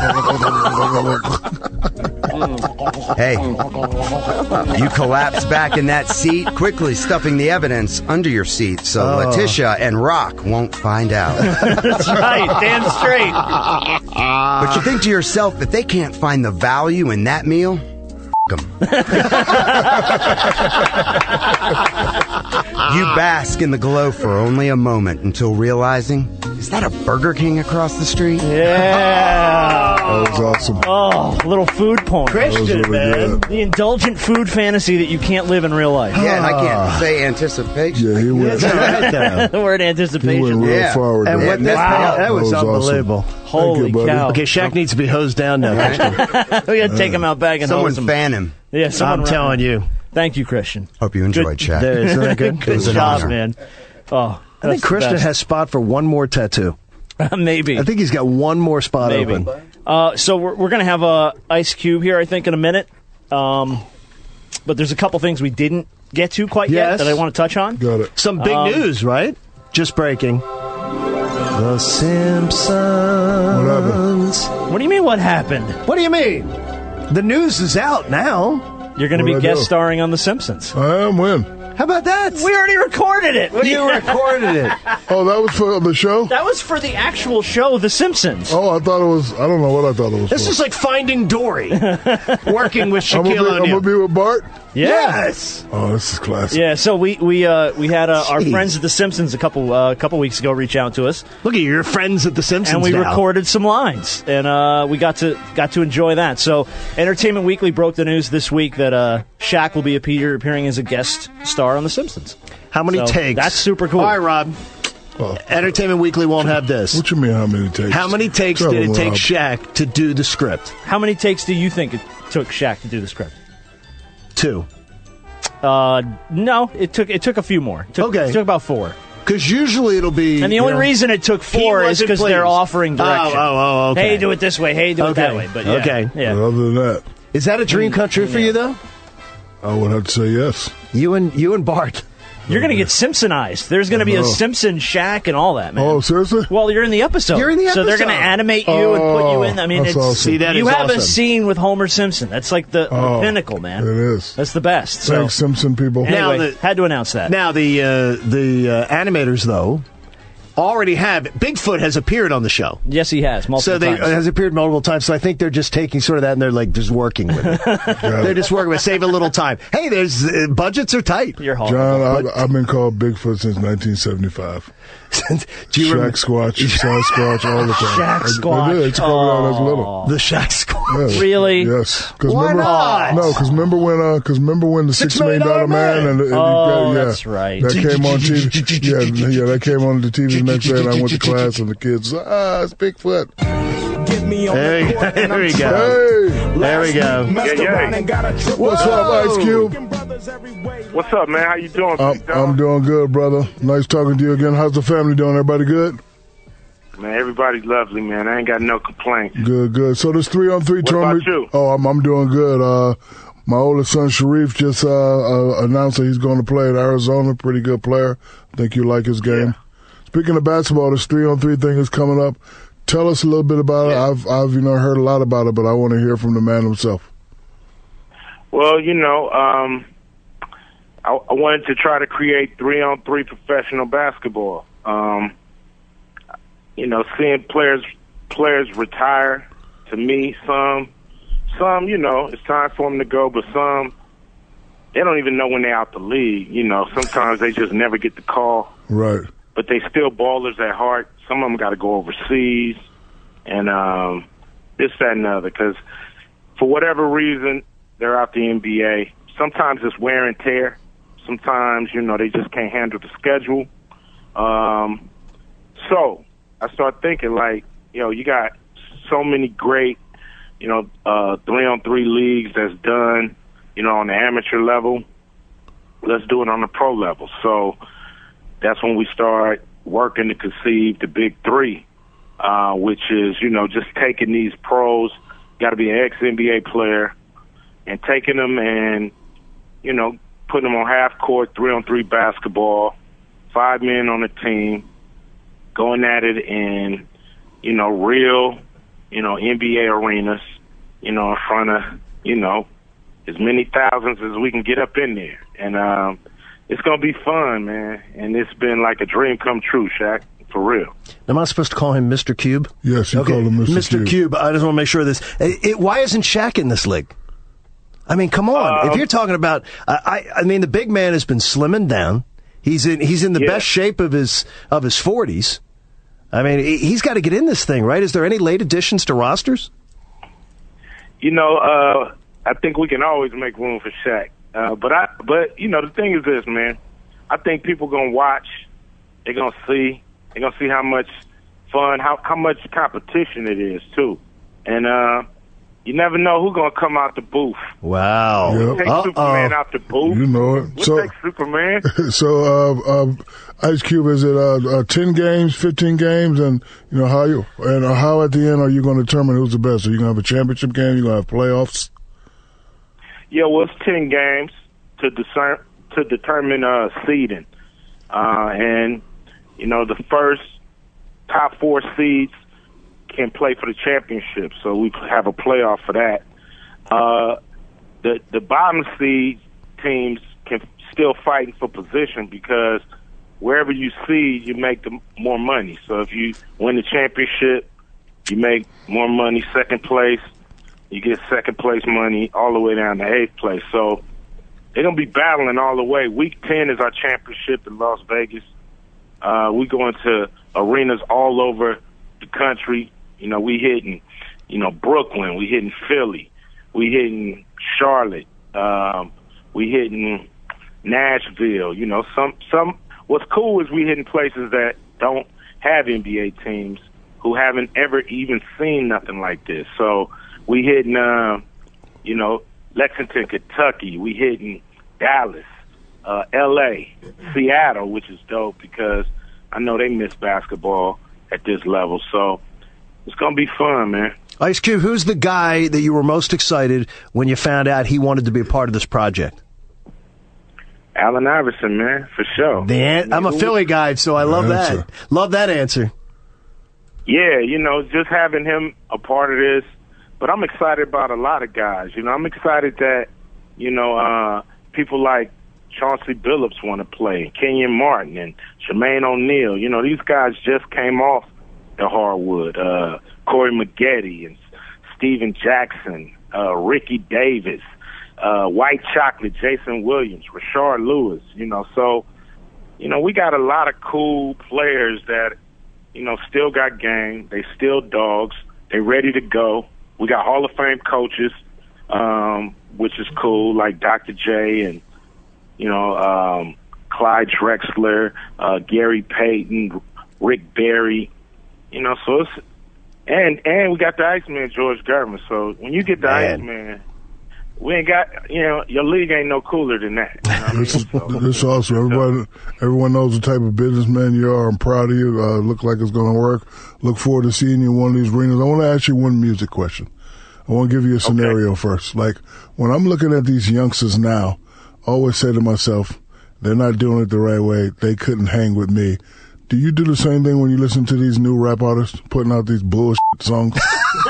Hey, you collapse back in that seat, quickly stuffing the evidence under your seat so Letitia and Rock won't find out. That's right, damn straight. But you think to yourself, if they can't find the value in that meal, them. You bask in the glow for only a moment until realizing, is that a Burger King across the street? Yeah. That was awesome. Oh, little food porn. Christian, really man. Good. The indulgent food fantasy that you can't live in real life. Yeah, and I can't say anticipation. Yeah, he went. The word anticipation. He went real forward. And what that was unbelievable. Awesome. Holy cow. Okay, Shaq needs to be hosed down now. We got to take him out back and someone hose him. fan him. Yeah, I'm telling you. Thank you, Christian. Hope you enjoyed, Shaq. Isn't that good? Good job, man. Oh, I think Christian has spot for one more tattoo. Maybe. I think he's got one more spot open. So we're going to have a Ice Cube here, I think, in a minute. But there's a couple things we didn't get to quite yet that I want to touch on. Got it. Some big news, right? Just breaking. The Simpsons. What happened? What do you mean, what happened? What do you mean? The news is out now. You're going to be guest starring on The Simpsons. I am. When? How about that? We already recorded it. You recorded it. Oh, that was for the show? That was for the actual show, The Simpsons. Oh, I thought it was. I don't know what I thought it was. This is like Finding Dory. Working with Shaquille O'Neal. I'm going to be with Bart? Yes. Oh, this is classic. Yeah, so we had our friends at The Simpsons a couple weeks ago reach out to us. Look at your friends at The Simpsons and we now. recorded some lines, and we got to enjoy that. So, Entertainment Weekly broke the news this week that Shaq will be appearing as a guest star on The Simpsons. How many takes? That's super cool. All right, Rob. Entertainment Weekly won't have this. What you mean, how many takes? How many takes did it take Shaq to do the script? How many takes do you think it took Shaq to do the script? 2. No, it took a few more. It took about 4. Because usually it'll be... And the only reason it took 4 is because they're offering direction. Oh, okay. Hey, do it this way. Hey, do it that way. But yeah, okay. Yeah. But other than that... Is that a dream come true for you, though? I would have to say yes. You and Bart. You're going to get Simpsonized. There's going to be a Simpson Shaq and all that, man. Oh, seriously? Well, you're in the episode. You're in the episode. So they're going to animate you and put you in. I mean, that's awesome. See, that you is have awesome. a scene with Homer Simpson. That's like the pinnacle, man. It is. That's the best. Thanks, Simpson people. Anyway, had to announce that. Now, the animators, though, already have... Bigfoot has appeared on the show. Yes, he has. Multiple times. Has appeared multiple times, so I think they're just taking sort of that and they're like just working with it. They're just working with save a little time. Hey, there's budgets are tight. You're hard. John, I've been called Bigfoot since 1975. Do you Shaq Squatch, Sasquatch, all the time. Shaq Squatch. They used to call me that as little. The Shaq Squatch. Yeah. Really? Yes. Why not? No, because remember when the $6 million Man and that's right. That came on TV. Yeah, that came on the TV the next day, and I went to class, and the kids, it's Bigfoot. There we go. Hey, there we go. what's up, Ice Cube? What's up, man? How you doing? I'm doing good, brother. Nice talking to you again. How's the family doing? Everybody good? Man, everybody's lovely, man. I ain't got no complaints. Good. So this 3-on-3 tournament. What about you? Oh, I'm doing good. My oldest son, Sharif, just announced that he's going to play at Arizona. Pretty good player. I think you like his game. Yeah. Speaking of basketball, this 3-on-3 thing is coming up. Tell us a little bit about it. I've heard a lot about it, but I want to hear from the man himself. Well, I wanted to try to create 3-on-3 professional basketball. Seeing players retire, to me, some, it's time for them to go, but some, they don't even know when they're out the league. Sometimes they just never get the call. Right. But they still ballers at heart. Some of them got to go overseas and this, that, and the other. Because for whatever reason, they're out the NBA. Sometimes it's wear and tear. Sometimes, they just can't handle the schedule. So I start thinking, you got so many great, 3-on-3 leagues that's done, on the amateur level. Let's do it on the pro level. So that's when we start working to conceive the Big Three, which is, just taking these pros, got to be an ex-NBA player, and taking them and, putting them on half court, 3-on-3 basketball, 5 men on the team, going at it in, real, NBA arenas, in front of, as many thousands as we can get up in there. And it's going to be fun, man. And it's been like a dream come true, Shaq, for real. Am I supposed to call him Mr. Cube? Yes, you call him Mr. Cube. I just want to make sure of this. Why isn't Shaq in this league? I mean, come on. If you're talking about, I mean, the big man has been slimming down. He's in the best shape of his 40s. I mean, he's got to get in this thing, right? Is there any late additions to rosters? I think we can always make room for Shaq. But the thing is this, man. I think people gonna watch. They're gonna see how much fun, how much competition it is too, and you never know who's gonna come out the booth. Wow! Yep. Take Superman out the booth. You know it. We'll take Superman. So, Ice Cube, is it 10 games, 15 games, and how at the end are you going to determine who's the best? Are you going to have a championship game? You're going to have playoffs? Yeah, well, it's 10 games to determine seeding, and the first top 4 seeds can play for the championship. So we have a playoff for that. The bottom seed teams can still fight for position because wherever you seed, you make more money. So if you win the championship, you make more money. Second place, you get second place money all the way down to 8th place. So they're going to be battling all the way. Week 10 is our championship in Las Vegas. We go into arenas all over the country. We hitting, Brooklyn. We hitting Philly. We hitting Charlotte. We hitting Nashville. What's cool is we hitting places that don't have NBA teams who haven't ever even seen nothing like this. So we hitting, Lexington, Kentucky. We hitting Dallas, L.A., Seattle, which is dope because I know they miss basketball at this level. So it's going to be fun, man. Ice Cube, who's the guy that you were most excited when you found out he wanted to be a part of this project? Allen Iverson, man, for sure. I'm a Philly guy, so I love that. Love that answer. Yeah, just having him a part of this. But I'm excited about a lot of guys. I'm excited that, people like Chauncey Billups want to play, Kenyon Martin and Jermaine O'Neal. These guys just came off the hardwood. Corey Maggette and Steven Jackson, Ricky Davis, White Chocolate, Jason Williams, Rashard Lewis, So, we got a lot of cool players that, still got game. They still dogs. They ready to go. We got Hall of Fame coaches, which is cool, like Dr. J and, Clyde Drexler, Gary Payton, Rick Barry, so it's, and we got the Iceman, George Gervin. So when you get the Iceman, we ain't got, your league ain't no cooler than that. This is awesome. Everyone knows the type of businessman you are. I'm proud of you. Look like it's going to work. Look forward to seeing you in one of these arenas. I want to ask you one music question. I want to give you a scenario first. Like, when I'm looking at these youngsters now, I always say to myself, they're not doing it the right way. They couldn't hang with me. Do you do the same thing when you listen to these new rap artists putting out these bullshit songs?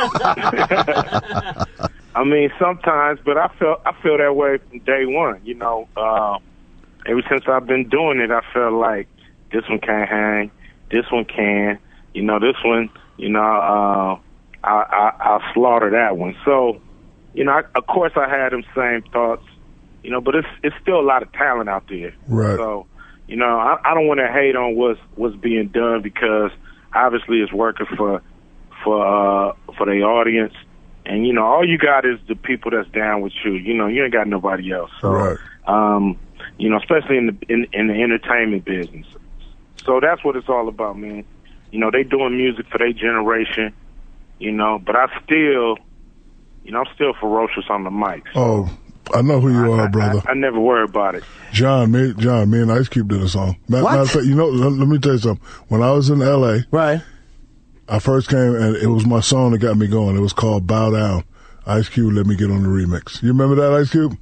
I mean, sometimes, but I feel that way from day one. Ever since I've been doing it, I felt like this one can't hang, this one can. This one, I'll slaughter that one. So, of course, I had them same thoughts. But it's still a lot of talent out there. Right. So, I don't want to hate on what's being done because obviously it's working for the audience. And, all you got is the people that's down with you. You ain't got nobody else. So, right. Especially in the entertainment business. So that's what it's all about, man. They doing music for their generation, but I'm still ferocious on the mic. So. Oh, I know who you are, brother. I never worry about it. John, me and Ice Cube did a song. Matter of fact, let me tell you something. When I was in L.A., right, I first came, and it was my song that got me going. It was called Bow Down. Ice Cube let me get on the remix. You remember that, Ice Cube?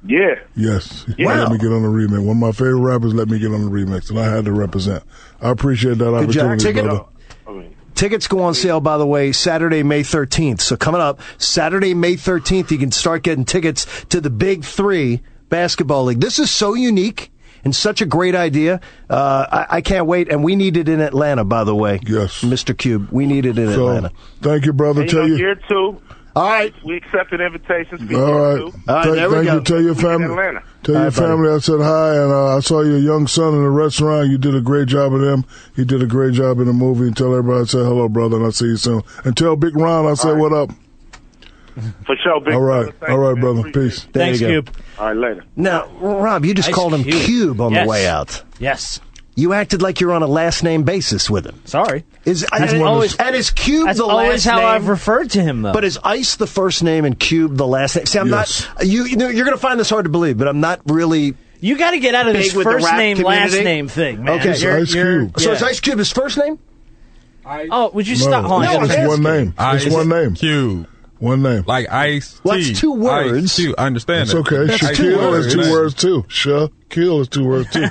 Yeah. Yes. Yeah. Let me get on the remix. One of my favorite rappers let me get on the remix, and I had to represent. I appreciate that opportunity, brother. Tickets go on sale, by the way, Saturday, May 13th. So coming up, Saturday, May 13th, you can start getting tickets to the Big Three Basketball League. This is so unique and such a great idea. I can't wait. And we need it in Atlanta, by the way. Yes. Mr. Cube, we need it in Atlanta. Thank you, brother. Year two. All right. We accepted invitations. All right. There we go. You. Tell your family. Tell your family I said hi, and I saw your young son in the restaurant. You did a great job with him. He did a great job in the movie. And tell everybody I said hello, brother, and I'll see you soon. And tell Big Ron I said what up. For sure, Big All right. brother. All right, brother. Peace. Thanks, Cube. All right, later. Now, Rob, you just called him Cube on the way out. Yes. You acted like you're on a last name basis with him. Sorry. Is Cube that's the always last how name? I've referred to him, though. But is Ice the first name and Cube the last name? See, I'm not. You know, you're going to find this hard to believe, but I'm not really. You got to get out of this big with the first rap name, community. last name thing, man. Okay, so Ice Cube. So is Ice Cube his first name? Would you stop? Hold on, it's one name. It's one name. Cube. One name. Like Ice. Well, that's two words. Ice Cube. I understand It's that. okay. That's Shaquille is 2 words. words, too. Shaquille is 2 words, too.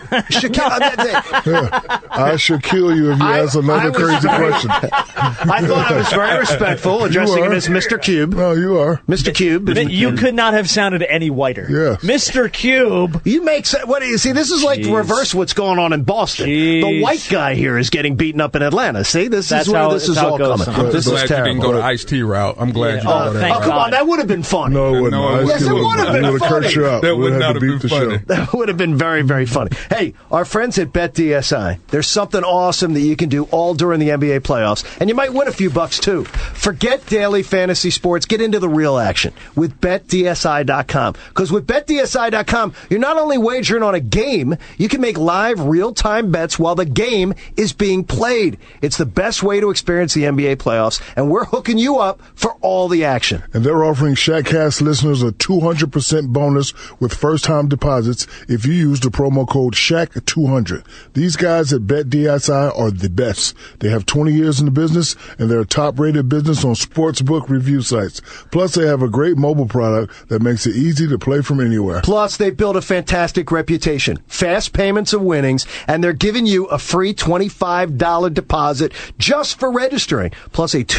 I should kill you if you ask another crazy question. I thought I was very respectful, addressing him as Mr. Cube. No, you are. Mr. Cube. You could not have sounded any whiter. Yes. Mr. Cube. You make what do you see? This is like reverse what's going on in Boston. The white guy here is getting beaten up in Atlanta. See, this is where this is all coming. I'm glad you didn't go the Ice-T route. I'm glad you didn't go that route. Come on, that would have been fun. No, it wouldn't. Yes, it would have been funny. Cursed you out. That would We'd not have to have beat been the funny. show. That would have been very, very funny. Hey, our friends at BetDSI, there's something awesome that you can do all during the NBA playoffs, and you might win a few bucks too. Forget daily fantasy sports. Get into the real action with BetDSI.com. Because with BetDSI.com, you're not only wagering on a game, you can make live, real-time bets while the game is being played. It's the best way to experience the NBA playoffs, and we're hooking you up for all the action. And they're offering ShackCast listeners a 200% bonus with first-time deposits if you use the promo code SHACK200. These guys at BetDSI are the best. They have 20 years in the business, and they're a top-rated business on sportsbook review sites. Plus, they have a great mobile product that makes it easy to play from anywhere. Plus, they built a fantastic reputation, fast payments of winnings, and they're giving you a free $25 deposit just for registering, plus a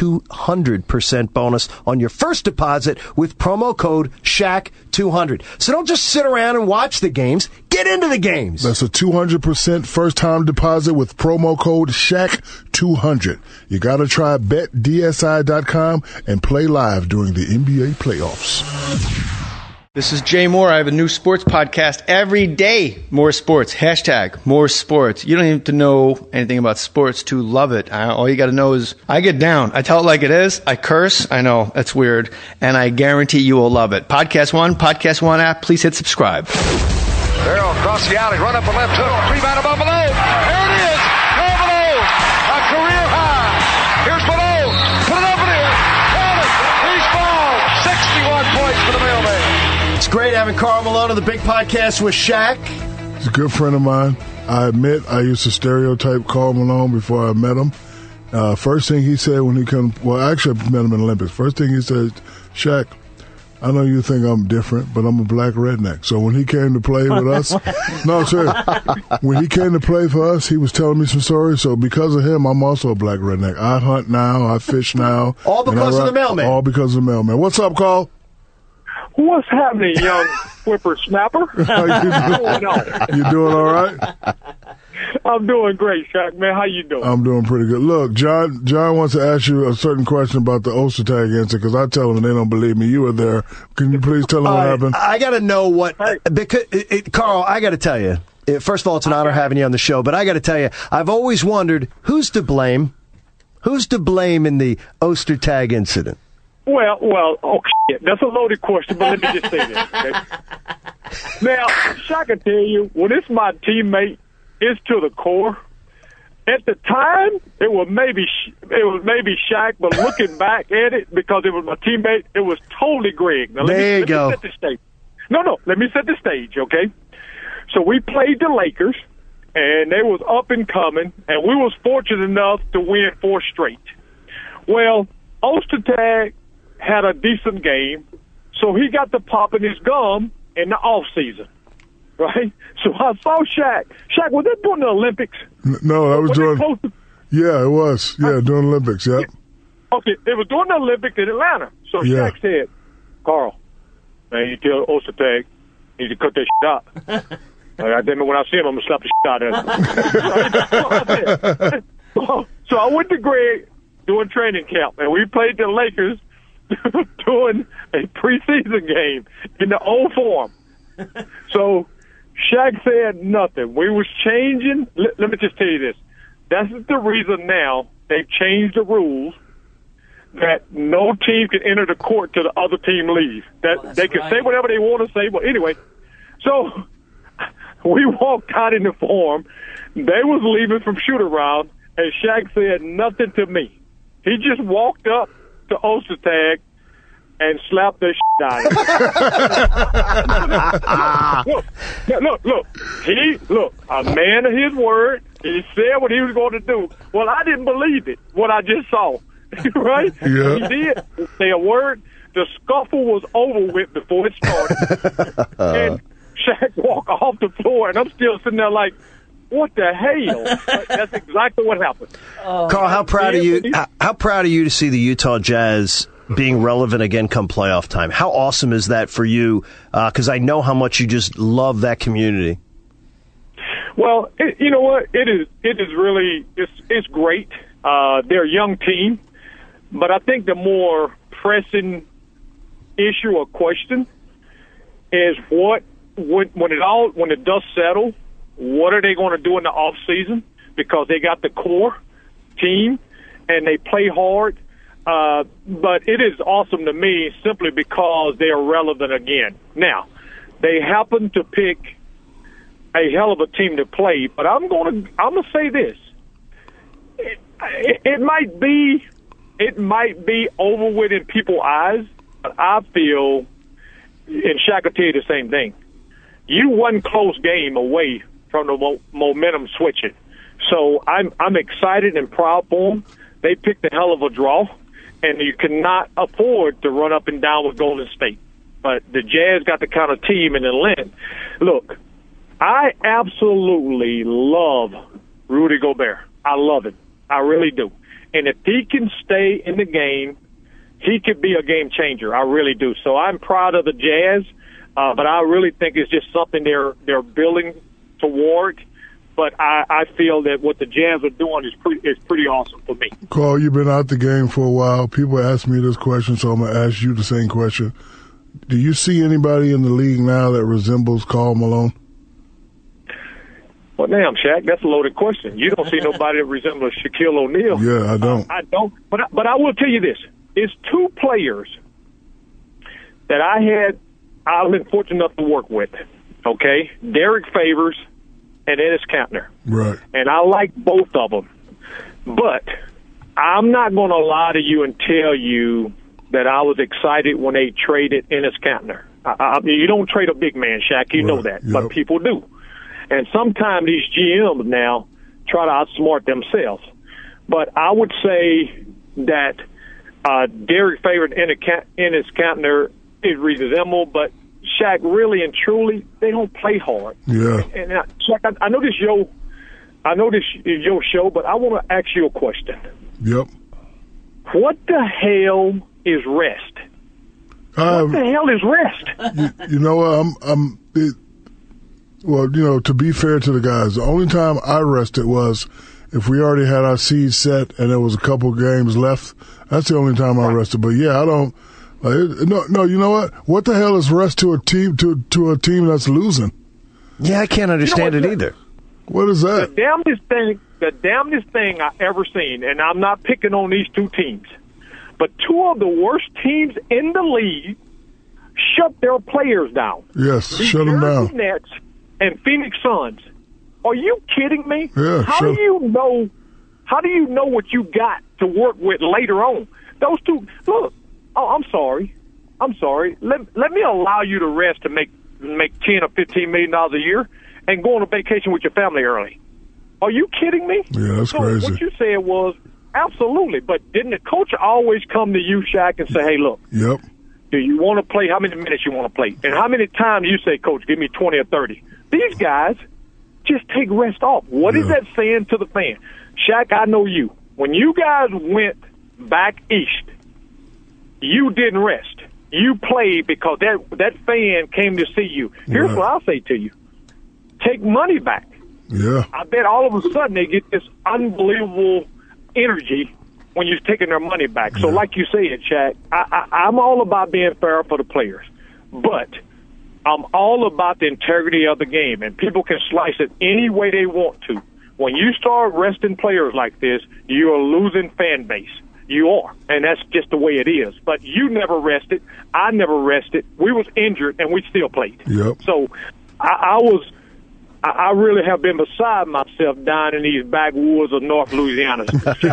200% bonus on your first deposit with promo code SHACK200. So don't just sit around and watch the games. Get into the games. That's a 200% first-time deposit with promo code SHACK200. You got to try BetDSI.com and play live during the NBA playoffs. This is Jay Moore. I have a new sports podcast every day. More sports. Hashtag more sports. You don't even have to know anything about sports to love it. All you got to know is I get down. I tell it like it is. I curse. I know. That's weird. And I guarantee you will love it. Podcast One app. Please hit subscribe. Farrell across the alley. Run up the left hook. Rebound above Malone. There it is. Oh, Malone. A career high. Here's Malone. Put it up in here. Got it. He's ball. 61 points for the mailman. It's great having Karl Malone on the big podcast with Shaq. He's a good friend of mine. I admit I used to stereotype Karl Malone before I met him. First thing he said when he came, well, actually I met him in the Olympics. First thing he said, Shaq, I know you think I'm different, but I'm a black redneck. So when he came to play with us, no, sir, when he came to play for us, he was telling me some stories. So because of him, I'm also a black redneck. I hunt now, I fish now. All because of the mailman. All because of the mailman. What's up, Carl? What's happening, young whippersnapper? How you doing? You doing all right? I'm doing great, Shaq, man. How you doing? I'm doing pretty good. Look, John wants to ask you a certain question about the Ostertag incident because I tell them they don't believe me. You were there. Can you please tell them what happened? I got to know what because Carl, I got to tell you. First of all, it's an honor having you on the show, but I got to tell you, I've always wondered who's to blame. Who's to blame in the Ostertag incident? Well, shit. That's a loaded question, but let me just say this. Okay? Now, Shaq can tell you, when it's my teammate, it's to the core. At the time, it was maybe Shaq, but looking back at it, because it was my teammate, it was totally Greg. Now, let me set the stage. No, let me set the stage, okay? So we played the Lakers, and they was up and coming, and we was fortunate enough to win 4 straight. Well, Ostertag had a decent game, so he got to popping his gum in the off season, right? So I saw Shaq. Shaq, was that during the Olympics? No, that was during. Yeah, it was. Yeah, during the Olympics. Yep. Okay, it was during the Olympics in Atlanta. So Yeah. Shaq said, "Carl, man, you tell Ostertag he need to cut that shit out." I think when I see him, I'm gonna slap the shit out of him. So I went to Greg doing training camp, and we played the Lakers doing a preseason game in the old form. So Shaq said nothing. We was changing. Let me just tell you this. That's the reason now they've changed the rules that no team can enter the court till the other team leaves. That they can say whatever they want to say. But anyway, so we walked out in the form. They was leaving from shoot around, and Shaq said nothing to me. He just walked up to Ostertag and slapped the shit out of him. Look. Look, a man of his word. He said what he was going to do. Well, I didn't believe it, what I just saw. Right? Yeah. He did say a word. The scuffle was over with before it started. And Shaq walked off the floor, and I'm still sitting there like, what the hell? That's exactly what happened. Carl, how proud are you? How proud are you to see the Utah Jazz being relevant again come playoff time? How awesome is that for you? Because I know how much you just love that community. Well, you know what? It is really it's great. They're a young team, but I think the more pressing issue or question is when the dust settles, what are they going to do in the off season? Because they got the core team and they play hard. But it is awesome to me simply because they are relevant again. Now, they happen to pick a hell of a team to play, but I'm gonna say this: it might be over with in people's eyes, but I feel, and Shaq will tell you the same thing. You one close game away from the momentum switching, so I'm excited and proud for them. They picked a hell of a draw, and you cannot afford to run up and down with Golden State. But the Jazz got the kind of team and the length. Look, I absolutely love Rudy Gobert. I love it. I really do. And if he can stay in the game, he could be a game changer. I really do. So I'm proud of the Jazz, but I really think it's just something they're building toward. But I feel that what the Jazz are doing is pretty awesome for me. Carl, you've been out the game for a while. People ask me this question, so I'm going to ask you the same question. Do you see anybody in the league now that resembles Karl Malone? Well, damn, Shaq, that's a loaded question. You don't see nobody that resembles Shaquille O'Neal. Yeah, I don't. I don't. But I will tell you this. It's two players that I've been fortunate enough to work with, okay? Derek Favors and Enes Kanter. Right. And I like both of them. But I'm not going to lie to you and tell you that I was excited when they traded Enes Kanter. I mean, you don't trade a big man, Shaq. You know that. Yep. But people do. And sometimes these GMs now try to outsmart themselves. But I would say that Derek Favors and Enes Kanter is resemble, but Shaq, really and truly, they don't play hard. Yeah. And Shaq, I know this is your show, but I want to ask you a question. Yep. What the hell is rest? What the hell is rest? You know what? Well, you know, to be fair to the guys, the only time I rested was if we already had our seed set and there was a couple games left. That's the only time I rested. But yeah, I don't. No. You know what? What the hell is rest to a team to a team that's losing? Yeah, I can't understand it either. What is that? The damnedest thing I ever seen, and I'm not picking on these two teams, but two of the worst teams in the league shut their players down. Yes, shut them down. Nets and Phoenix Suns. Are you kidding me? Yeah. How do you know what you got to work with later on? Those two. Look. Oh, I'm sorry. Let me allow you to rest to make $10 or $15 million a year and go on a vacation with your family early. Are you kidding me? Yeah, that's crazy. What you said was absolutely, but didn't the coach always come to you, Shaq, and say, "Hey, look, yep, Do you want to play? How many minutes you want to play? And how many times you say, Coach, give me 20 or 30? These guys just take rest off. What is that saying to the fan? Shaq, I know you. When you guys went back east, you didn't rest. You played because that fan came to see you. Here's what I'll say to you. Take money back. Yeah. I bet all of a sudden they get this unbelievable energy when you're taking their money back. So like you said, Shaq, I'm all about being fair for the players. But I'm all about the integrity of the game, and people can slice it any way they want to. When you start resting players like this, you're a losing fan base. You are, and that's just the way it is. But you never rested. I never rested. We was injured, and we still played. Yep. So I really have been beside myself down in these backwoods of North Louisiana.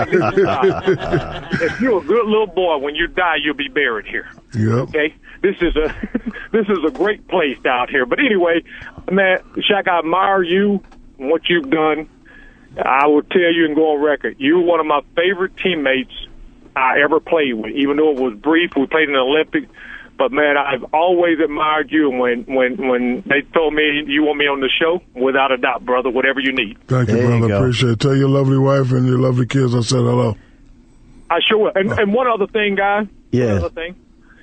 If you're a good little boy, when you die, you'll be buried here. Yep. Okay? This is a great place down here. But anyway, man, Shaq, I admire you and what you've done. I will tell you and go on record, you're one of my favorite teammates I ever played with, even though it was brief. We played in the Olympics. But, man, I've always admired you. And when they told me you want me on the show, without a doubt, brother, whatever you need. Thank you, brother. Appreciate it. Tell your lovely wife and your lovely kids I said hello. I sure will. And one other thing, guys. Yeah. One other thing.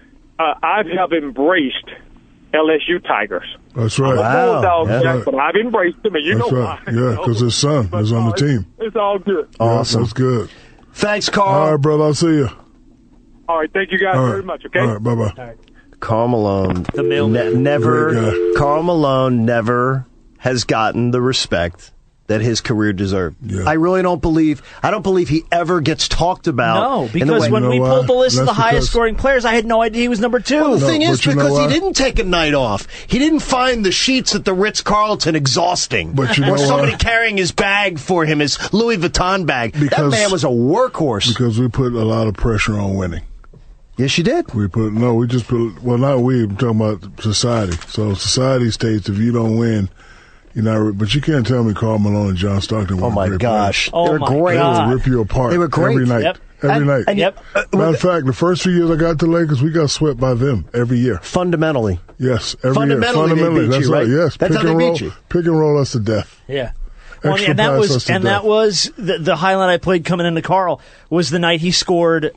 I have embraced LSU Tigers. That's right. Wow. But I've embraced them, and you That's know right. why. Yeah, because his son is on the team. It's all good. Awesome. Yeah, that's good. Thanks, Carl. All right, brother. I'll see you. All right. Thank you guys very much, okay? All right. Bye-bye. All right. Karl Malone. The mailman. Karl Malone never has gotten the respect that his career deserved. Yeah. I really don't believe he ever gets talked about. No, because when we pulled the list of the highest scoring players, I had no idea he was number 2. Well, the thing is, because he didn't take a night off. He didn't find the sheets at the Ritz-Carlton exhausting. But you know or somebody carrying his bag for him, his Louis Vuitton bag. That man was a workhorse. Because we put a lot of pressure on winning. Yes, you did. We just put, well, not we, I'm talking about society. So society states if you don't win, you're not, but you can't tell me Karl Malone and John Stockton were great players. They were great. They would rip you apart. They were great. Every night. Yep. Every night. Yep. Matter of fact, the first few years I got to Lakers, we got swept by them every year. Fundamentally. Yes, every Fundamentally, year. they beat That's you, right? Yes. That's how they beat you. Pick and roll us to death. Yeah. Extra and that pass was us to and death. that was the highlight I played coming into Carl was the night he scored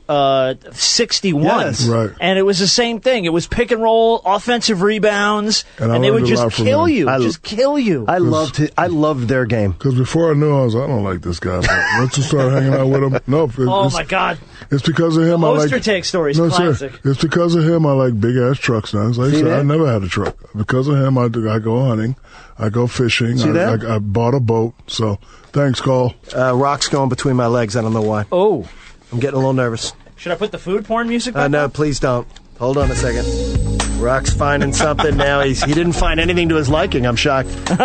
61. Yes. Right. And it was the same thing. It was pick and roll, offensive rebounds, And they would learned a lot just from kill him. you. Just kill you. I loved their game. Because before I knew, I don't like this guy. But once you start hanging out with him, oh my God. It's because of him. The I like Ostertag story is classic. Sir, it's because of him I like big ass trucks now. It's like I never had a truck. Because of him, I go hunting, I go fishing, I bought a boat. So thanks, Carl. Rock's going between my legs. I don't know why. Oh, I'm getting a little nervous. Should I put the food porn music back No, on? please don't. Hold on a second. Rock's finding something now. He didn't find anything to his liking. I'm shocked. Ain't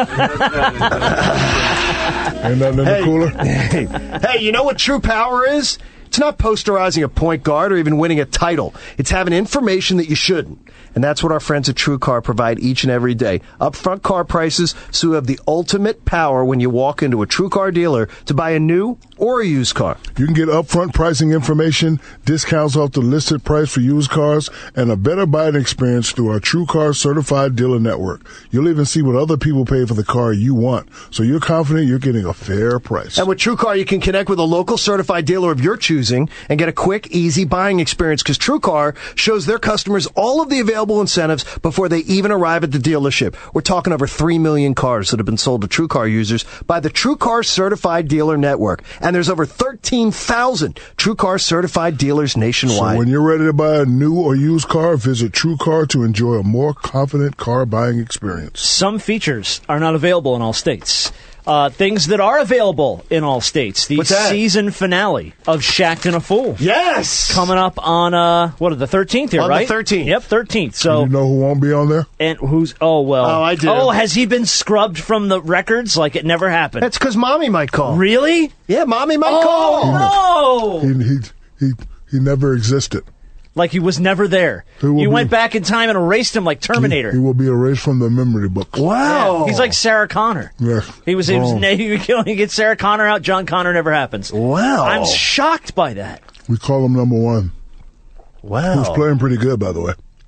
nothing in the cooler? Hey, you know what true power is? It's not posterizing a point guard or even winning a title. It's having information that you shouldn't. And that's what our friends at TrueCar provide each and every day. Upfront car prices, so you have the ultimate power when you walk into a TrueCar dealer to buy a new or a used car. You can get upfront pricing information, discounts off the listed price for used cars, and a better buying experience through our TrueCar certified dealer network. You'll even see what other people pay for the car you want, so you're confident you're getting a fair price. And with TrueCar, you can connect with a local certified dealer of your choosing and get a quick, easy buying experience because TrueCar shows their customers all of the available incentives before they even arrive at the dealership. We're talking over 3 million cars that have been sold to TrueCar users by the TrueCar certified dealer network. And there's over 13,000 TrueCar certified dealers nationwide. So when you're ready to buy a new or used car, visit TrueCar to enjoy a more confident car buying experience. Some features are not available in all states. Things that are available in all states. The season finale of Shaq and a Fool. Yes! Coming up on, the 13th here, right? On the 13th. Yep, 13th. So, you know who won't be on there? And who's, oh, I do. Oh, has he been scrubbed from the records like it never happened? That's because Mommy might call. Really? Yeah, Mommy might call. Oh, no! He never existed. Like he was never there. You went back in time and erased him like Terminator. He will be erased from the memory books. Wow. Yeah, he's like Sarah Connor. Yes. He can only get Sarah Connor out. John Connor never happens. Wow. I'm shocked by that. We call him number one. Wow. Who's playing pretty good, by the way.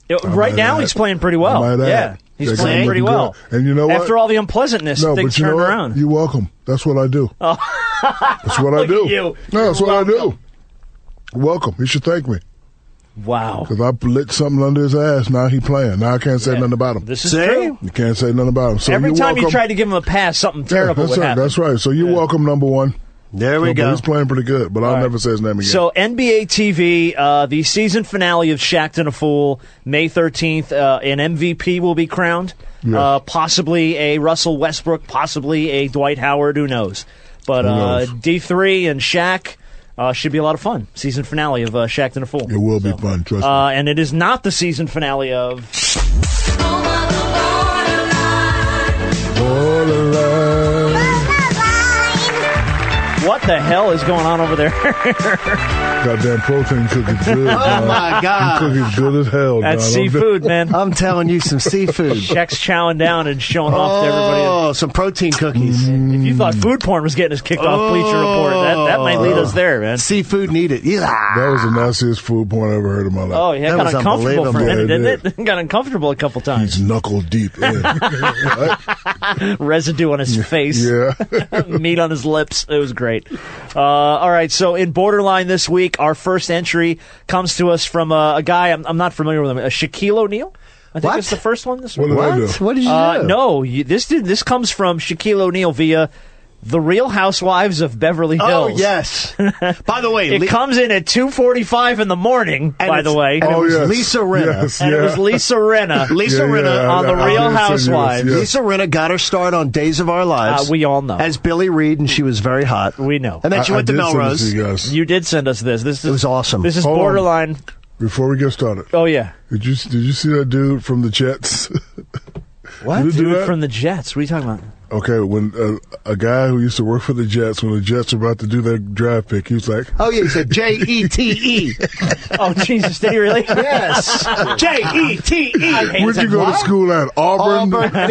Right now, he's playing pretty well. Yeah, he's playing pretty well. And you know what? After all the unpleasantness, things turned around. You're welcome. That's what I do. Oh. That's what I do. You. No, that's what I do. Welcome. He should thank me. Wow. Because I lit something under his ass. Now he playing. Now I can't say nothing about him. This is true. You can't say nothing about him. So every time you tried to give him a pass, something terrible would happen. That's right. So you're welcome, number one. There we go. He's playing pretty good, but I'll never say his name again. So NBA TV, the season finale of Shaqtin' a Fool, May 13th, an MVP will be crowned. Yes. Possibly a Russell Westbrook, possibly a Dwight Howard, who knows. But D3 and Shaq should be a lot of fun. Season finale of Shaqtin' a Fool. It will be fun, trust me. And it is not the season finale of... What the hell is going on over there? Goddamn protein cookies good. Oh, my God. Cookies good as hell. That's John. seafood, man. I'm telling you, some seafood. Shaq's chowing down and showing off to everybody. Oh, some protein cookies. If you thought food porn was getting us kicked off Bleacher Report, that might lead us there, man. Seafood needed. Yeah. That was the nastiest food porn I ever heard in my life. Oh, yeah, got uncomfortable for a minute, didn't it? Got uncomfortable a couple times. He's knuckle deep in. Residue on his face. Yeah. Meat on his lips. It was great. All right, so in Borderline this week, our first entry comes to us from a guy, I'm not familiar with him, Shaquille O'Neal? I think it's the first one this week. What did I do? What did you do? No, this comes from Shaquille O'Neal via The Real Housewives of Beverly Hills. Oh, yes. By the way, it comes in at 2:45 in the morning, by the way. And it was yes. Lisa Rinna. Yes, and it was Lisa Rinna. Lisa Rinna on The Real Housewives. Yes. Lisa Rinna got her start on Days of Our Lives. We all know. As Billy Reed, and she was very hot. We know. And then she went to Melrose. You did send us this. It was awesome. This is Borderline. Before we get started. Oh, yeah. Did you see that dude from the Jets? What? Dude from the Jets? What are you talking about? Okay, when a guy who used to work for the Jets, when the Jets were about to do their draft pick, he was like, "Oh yeah," he said Jete. Oh Jesus, did he really? Yes, Jete. Where'd you go to school at? Auburn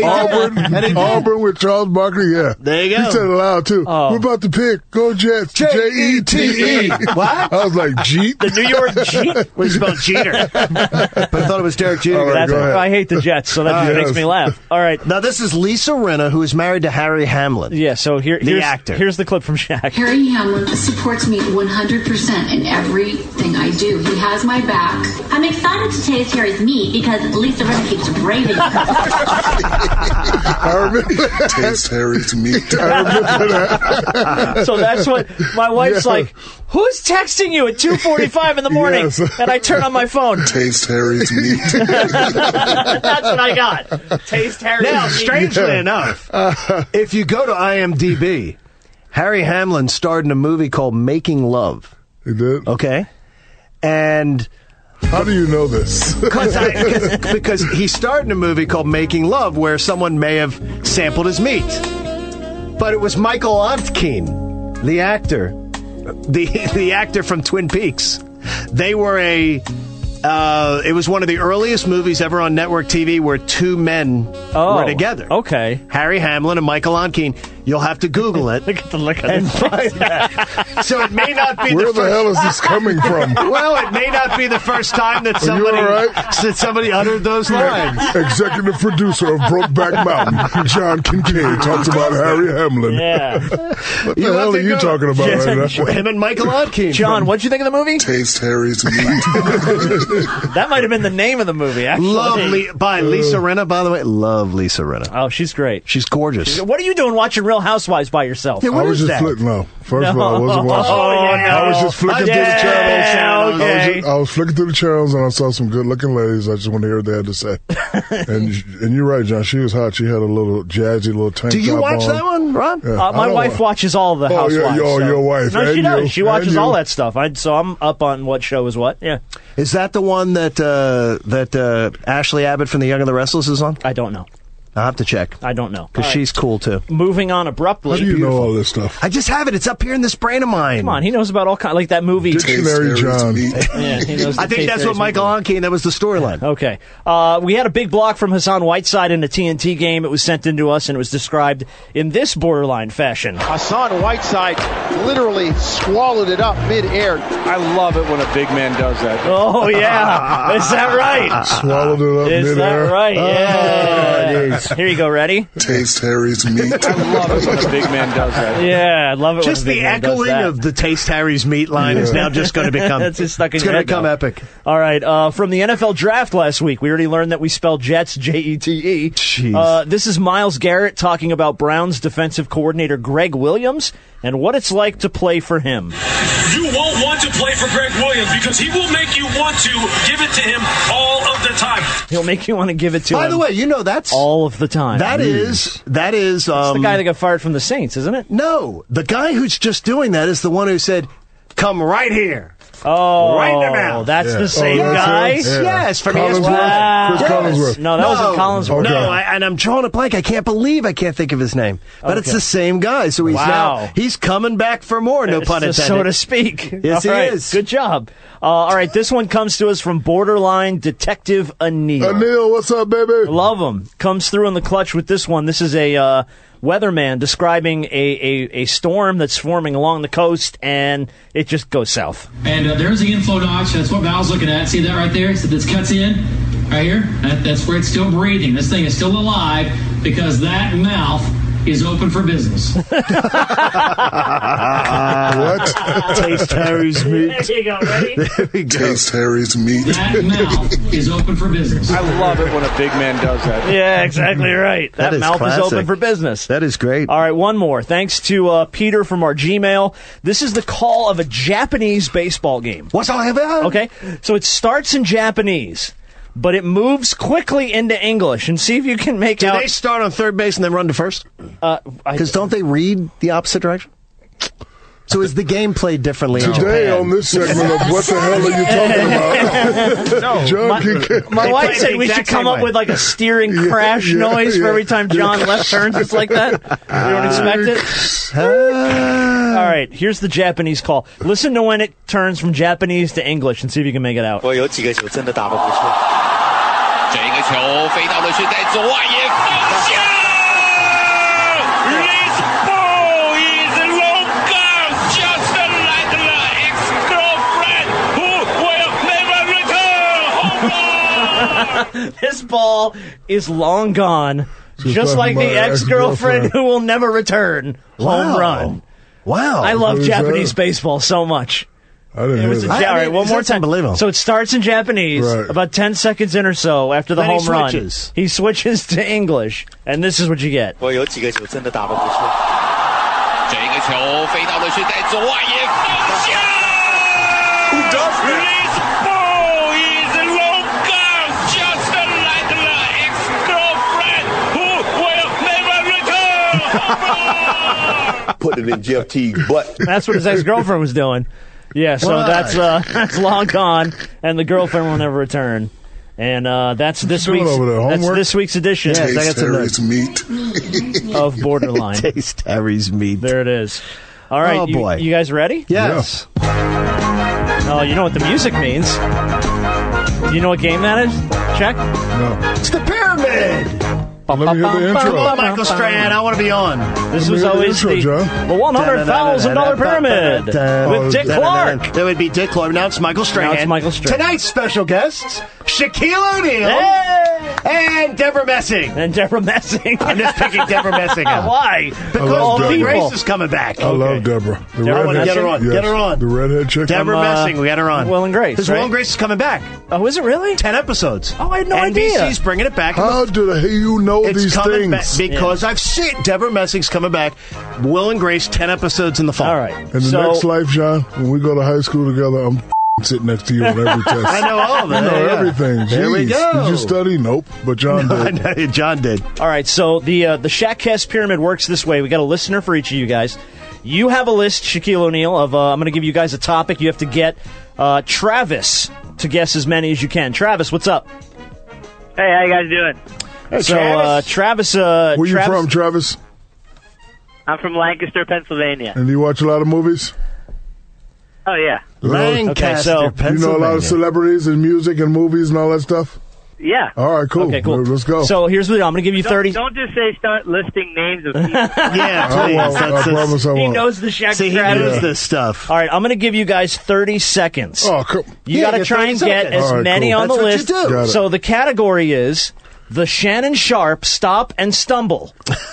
with Charles Barkley. Yeah, there you go. He said it loud too. We're about to pick. Go Jets. Jete. What? I was like, Jeet. The New York Jeet. What is spelled Jeter? But I thought it was Derek Jeter. Right, I hate the Jets, so that just makes me laugh. All right, now this is Lisa Rinna, who is married to Harry Hamlin. Yeah, so here's the actor. Here's the clip from Shaq. Harry Hamlin supports me 100% in everything I do. He has my back. I'm excited to taste Harry's meat because Lisa Rinna keeps raving. I remember taste Harry's meat. I remember that. So that's what my wife's like. Who's texting you at 2:45 in the morning? Yes. And I turn on my phone. Taste Harry's meat. That's what I got. Taste Harry's meat. Now, strangely enough, if you go to IMDb, Harry Hamlin starred in a movie called Making Love. He did? Okay. And... How do you know this? Because he starred in a movie called Making Love where someone may have sampled his meat. But it was Michael Ontkean, the actor. The actor from Twin Peaks. They were it was one of the earliest movies ever on network TV where two men were together. Okay. Harry Hamlin and Michael Ontkean. You'll have to Google it. Look at and find that. So it may not be Where the hell is this coming from? Well, it may not be the first time that somebody uttered those lines. Executive producer of Brokeback Mountain, John Kincaid, talks about Harry Hamlin. Yeah. What the hell are you talking about right now? Him and Michael Ontkean. John, what'd you think of the movie? Taste Harry's meat. That might have been the name of the movie, actually. Lovely. By Lisa Rinna, by the way. Love Lisa Rinna. Oh, she's great. She's gorgeous. What are you doing watching Real Housewives by yourself? Yeah, I was just flicking. First of all, I wasn't watching. I was just flicking through the channels. Okay. I was flicking through the channels and I saw some good-looking ladies. I just want to hear what they had to say. and you're right, John. She was hot. She had a little jazzy little tank top on. Do you watch that one, Ron? Yeah. My wife watches all the Housewives. Your wife. No, she does. You, she watches all that stuff. So I'm up on what show is what. Yeah. Is that the one that Ashley Abbott from The Young and the Restless is on? I don't know. I'll have to check. I don't know. Because she's cool, too. Moving on abruptly. How do you know all this stuff? I just have it. It's up here in this brain of mine. Come on, he knows about all kinds, like that movie. Dictionary John. Yeah, he knows I think that's what Michael Onke, and that was the storyline. Okay. We had a big block from Hassan Whiteside in the TNT game. It was sent in to us, and it was described in this borderline fashion. Hassan Whiteside literally swallowed it up mid-air. I love it when a big man does that. Oh, yeah. Is that right? Swallowed it up Is mid-air. that right? Yeah. Here you go. Ready? Taste Harry's meat. I love it when a big man does that. Yeah, I love it Just when a the big man does echoing that. of the Taste Harry's meat line is now just going to become. It's just stuck in it's your going head to become now. epic. All right. From the NFL draft last week, we already learned that we spell Jets Jete. Jeez. This is Myles Garrett talking about Browns defensive coordinator Greg Williams and what it's like to play for him. You won't want to play for Greg Williams because he will make you want to give it to him all of the time. He'll make you want to give it to him. By the way, you know that's all of the time. That is. It's the guy that got fired from the Saints, isn't it? No, the guy who's just doing that is the one who said, "Come right here." Oh, right in the mouth. That's the same guy? Yes, from Collinsworth? ESPN. Chris Collinsworth. No, that wasn't Collinsworth. Okay. No, and I'm drawing a blank. I can't believe I can't think of his name. But it's the same guy. So he's coming back for more, no pun intended. So to speak. Yes, All right, he is. Good job. All right, this one comes to us from borderline Detective Anil. Anil, what's up, baby? Love him. Comes through in the clutch with this one. This is a weatherman describing a storm that's forming along the coast, and it just goes south. And there's the inflow notch. That's what Val's looking at. See that right there? So this cuts in right here. That's where it's still breathing. This thing is still alive because that mouth is open for business. What? Taste Harry's meat. There you go. Ready? There we go. Taste Harry's meat. That mouth is open for business. I love it when a big man does that. Yeah, exactly right. That is mouth classic. is open for business. That is great. All right, one more. Thanks to Peter from our Gmail. This is the call of a Japanese baseball game. What's all about? Okay, so it starts in Japanese, but it moves quickly into English. And see if you can make Do out. they start on third base and then run to first? Because don't they read the opposite direction? So is the game played differently in Today Japan? on this segment of What the Hell Are You Talking About? John Kincaid. My wife play said the we should exact come same up way. with like a steering crash noise for every time John left turns. It's like that. You don't expect it? All right, here's the Japanese call. Listen to when it turns from Japanese to English and see if you can make it out. 我有几个球真的打得不错。这个球飞到了是在左外野方向。This ball is long gone, just like the ex-girlfriend who will never return. Home run! This ball is long gone, just like the my ex-girlfriend ex-girlfriend. who will never return. Home Wow. run. Wow. I love What is Japanese that? baseball so much. I didn't It hear was a, that. all right, one more that's time. unbelievable. So it starts in Japanese, Right. about 10 seconds in or so after the Then he home run. switches. He switches to English, and this is what you get. 我有几个球真的打得不错。这个球飞到的是在左外野方向。Who does that? This ball is long gone, just like the ex-girlfriend who will never return. Put it in Jeff Teague's butt. That's what his ex-girlfriend was doing. Yeah, so What? that's long gone, and the girlfriend will never return. And that's this doing week's over there, that's homework? this week's edition Yes, I got Taste some Harry's meat. of Borderline. Taste Harry's meat. There it is. All right, Oh, boy. you guys ready? Yes. Oh, you know what the music means. Do you know what game that is? Check. No. It's the pyramid. Let me hear the intro. Come on, Michael Strahan. I want to be on. This Let me was hear the always intro, the John. $100,000 pyramid with Dick Clark. That would be Dick Clark. Now it's Michael Strahan. Now it's Michael Strahan. Tonight's special guests, Shaquille O'Neal and Deborah Messing. And Deborah Messing. I'm just picking Deborah Messing up. Why? Because love Will Deborah. Grace is coming back. I love Deborah. The Deborah, redhead. get her on, Yes. get her on. The redhead chick. Deborah Messing, we got her on. Will and Grace, Because right? Will and Grace is coming back. Oh, is it really? 10 episodes. Oh, I had no NBC's idea. bringing it back. How do the hell you know It's these coming things? back because I've seen Deborah Messing's coming back. Will and Grace, 10 episodes in the fall. All right. In the next life, John, when we go to high school together, I'm sitting next to you on every test. I know all of it. You know Yeah. everything. There we Jeez. go. Did you study? Nope. But John did. John did. All right, so the Shaqcast pyramid works this way. We got a listener for each of you guys. You have a list, Shaquille O'Neal, of I'm going to give you guys a topic. You have to get Travis to guess as many as you can. Travis, what's up? Hey, how you guys doing? Hey, So, Travis. Where you from, Travis? I'm from Lancaster, Pennsylvania. And do you watch a lot of movies? Oh, yeah. Lancaster, Pennsylvania. You know a lot of celebrities and music and movies and all that stuff? Yeah. All right, cool. Okay, cool. Let's go. So here's what I'm going to give you 30. Don't just say start listing names of people. Yeah, please. I promise I won't. He knows the Shaq See, he knows this stuff. All right, I'm going to give you guys 30 seconds. Oh, cool. You got to try and get as many on the list. That's what you do. So the category is the Shannon Sharp Stop and Stumble.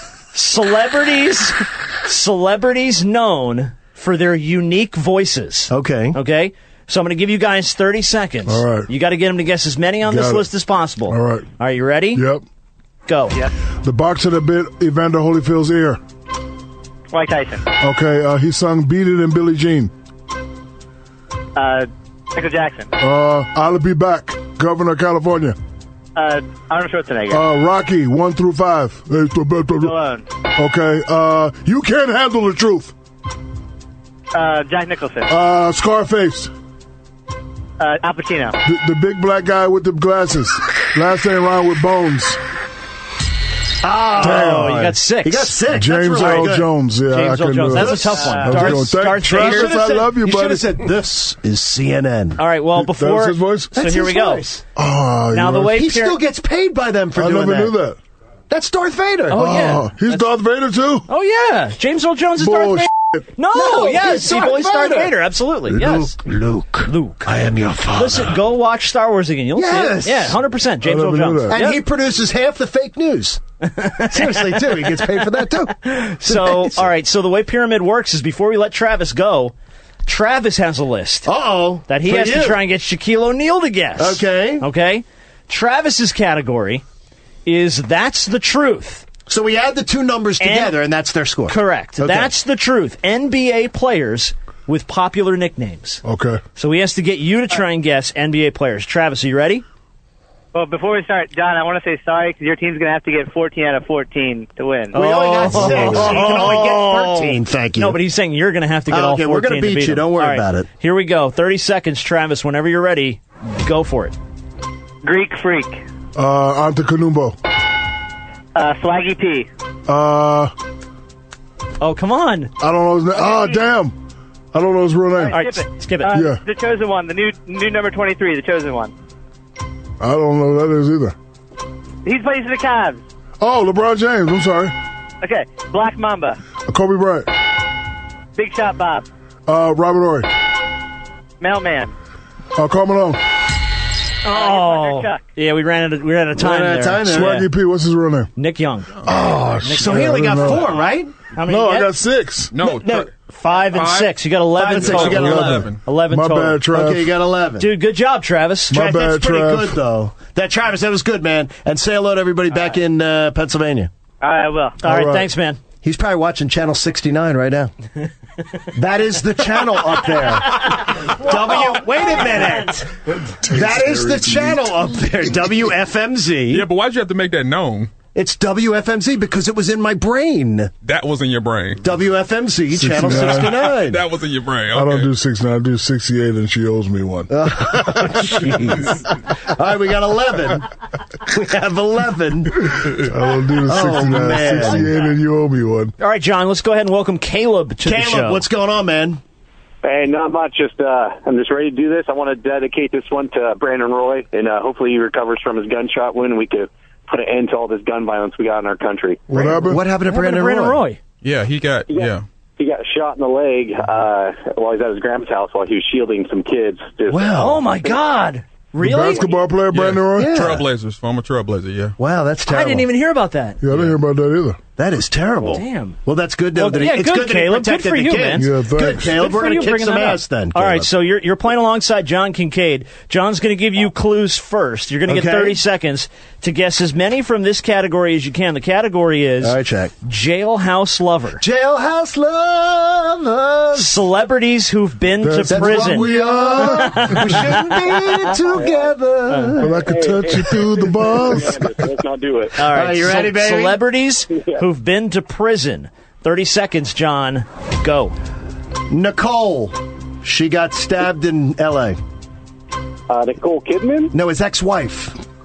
Celebrities known for their unique voices. Okay? So I'm going to give you guys 30 seconds. All right. You got to get them to guess as many on this list as possible. All right. Are you ready? Yep. Go. Yep. The boxer that bit Evander Holyfield's ear. Mike Tyson. Okay, he sung Beat It and Billie Jean. Michael Jackson. I'll Be Back, Governor of California. Arnold Schwarzenegger. Rocky, 1 through 5. Stallone. Okay, You Can't Handle the Truth. Jack Nicholson. Scarface. Al Pacino. The big black guy with the glasses. Last name rhyme with Bones. Oh, you got 6. He got 6. James Earl Jones. Yeah, James I Earl couldn't Jones. do it. That's a tough one. Thank Travis, I love you, You buddy. should have said, this is CNN. All right, well, before... That was his voice? So That's here his we go. voice. Oh, Now, the way He still gets paid by them for I doing never that. knew that. That's Darth Vader. Oh, yeah. He's Darth Vader, too? Oh, yeah. James Earl Jones is Darth Bullshit. Vader. No, yes. He voiced Darth Vader. Absolutely. Yes. Luke, I am your father. Listen, go watch Star Wars again. You'll see it. Yeah, 100%. James Earl Jones. And he produces half the fake news. Seriously, too. He gets paid for that, too. So, all right. So the way Pyramid works is before we let Travis go, Travis has a list. Uh-oh. That he has to try and get Shaquille O'Neal to guess. Okay? Travis's category is That's the Truth. So we add the two numbers together, and that's their score. Correct. Okay. That's the truth. NBA players with popular nicknames. Okay. So he has to get you to try and guess NBA players. Travis, are you ready? Well, before we start, John, I want to say sorry because your team's going to have to get 14 out of 14 to win. We only got 6. So you can only get 13. Thank you. No, but he's saying you're going to have to get all 14 we're going to beat beat you. him. Don't worry All right, about it. Here we go. 30 seconds, Travis. Whenever you're ready, go for it. Greek Freak. Antetokounmpo. Swaggy P. Oh, come on. I don't know his name. Oh, damn. I don't know his real name. All right, skip it. Yeah. The Chosen One, the new number 23, the Chosen One. I don't know who that is either. He's plays for the Cavs. Oh, LeBron James. I'm sorry. Okay, Black Mamba. Kobe Bryant. Big Shot Bob. Robert Ory. Mailman. Carl Malone. Oh, yeah, we ran out of time there. Swaggy P. What's his real name? Nick Young. Oh, so he only got 4, right? How many? No, you I get? got 6. No, 5 and 6. You got 11 5 and 6. total. You got 11. 11 My total. bad, Trav. Okay, you got 11. Dude, good job, Travis. My bad, That's pretty Trav. good, though. Travis, that was good, man. And say hello to everybody back in Pennsylvania. All right, I will. All right, thanks, man. He's probably watching Channel 69 right now. That is the channel up there. Wait a minute. That is the channel up there. WFMZ. Yeah, but why'd you have to make that known? It's WFMZ because it was in my brain. That was in your brain. WFMZ, Channel 69. That was in your brain. Okay. I don't do 69. I do 68, and she owes me one. Jeez. All right, we got 11. We have 11. I don't do the 69. 68, and you owe me one. All right, John, let's go ahead and welcome Caleb to the show. Caleb, what's going on, man? Hey, not much. I'm just ready to do this. I want to dedicate this one to Brandon Roy, and hopefully he recovers from his gunshot wound, and we could put an end to all this gun violence we got in our country. What happened? What happened to Brandon Roy? Yeah, he got He got shot in the leg while he was at his grandma's house while he was shielding some kids. Oh, my God. Really? The basketball player, Brandon Roy? Yeah. Trailblazers, former Trailblazer, yeah. Wow, that's terrible. I didn't even hear about that. Yeah, I didn't hear about that either. That is terrible. Damn. Well, that's good, though. Well, that yeah, it's good, good Caleb. that he Good protected for the you, kids. man. Yeah, thanks. Good, Caleb. Good We're for going you to kick bringing some that up. ass then. All right, Caleb. so you're playing alongside John Kincaid. John's going to give you clues first. You're going to get 30 seconds to guess as many from this category as you can. The category is all right, check. Jailhouse Lover. Jailhouse Lovers. Celebrities who've been to prison. What we are. We shouldn't be together. Well, I could touch you through the bars. Let's not do it. All right, you ready, baby? Celebrities who've been to prison. 30 seconds, John. Go. Nicole. She got stabbed in L.A. Nicole Kidman? No, his ex-wife.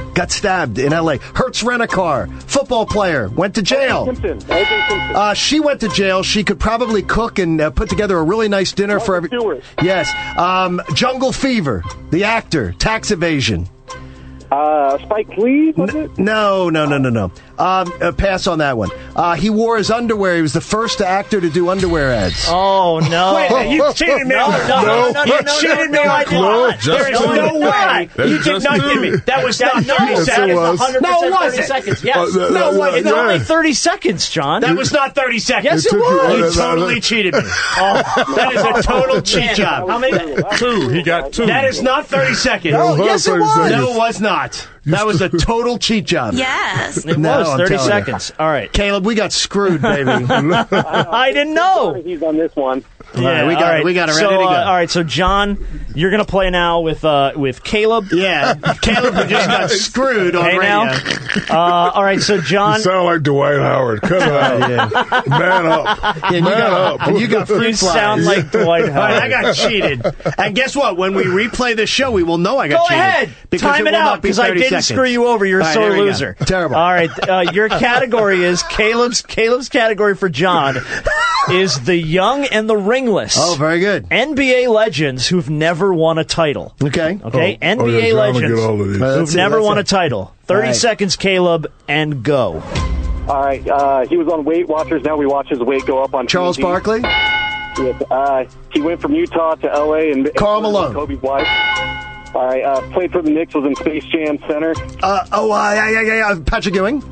got stabbed in L.A. Hertz Rent-A-Car, football player, went to jail. She went to jail. She could probably cook and put together a really nice dinner for every. Yes. Jungle Fever, the actor, tax evasion. Spike Lee, was it? No. Pass on that one. He wore his underwear. He was the first actor to do underwear ads. Oh, no. Wait, you cheated me. No. You cheated me. I did not. There is no way. You did not give me. That was not 30 seconds. No, it wasn't. 30 seconds. Yes. No, it's only 30 seconds, John. That was not 30 seconds. Yes, it was. You totally cheated me. That is a total cheat job. How many? 2. He got 2. That is not 30 seconds. No, yes, it was. No, it was not. That was a total cheat job. Yes. It was 30 seconds. All right. Caleb, we got screwed, baby. I didn't know. He's on this one. Yeah, we got it ready to go. All right, so John, you're going to play now with Caleb. Yeah, Caleb who just got screwed on radio. All right, so John. You sound like Dwight Howard. Cut it out. Man up. You got free flies. You sound like Dwight Howard. All right, I got cheated. And guess what? When we replay this show, we will know I got cheated. Go ahead. Time it out, because I didn't screw you over. You're a sore loser. Terrible. All right, your category is Caleb's category for John is the young and the ringless. Oh, very good. NBA legends who've never won a title. Okay. NBA legends who've never won a title. 30 seconds, Caleb, and go. All right. He was on Weight Watchers. Now we watch his weight go up on Charles TV. Barkley? Yes. He went from Utah to L.A. and Karl Malone. Kobe's wife. All right. Played for the Knicks. Was in Space Jam Center. Patrick Ewing.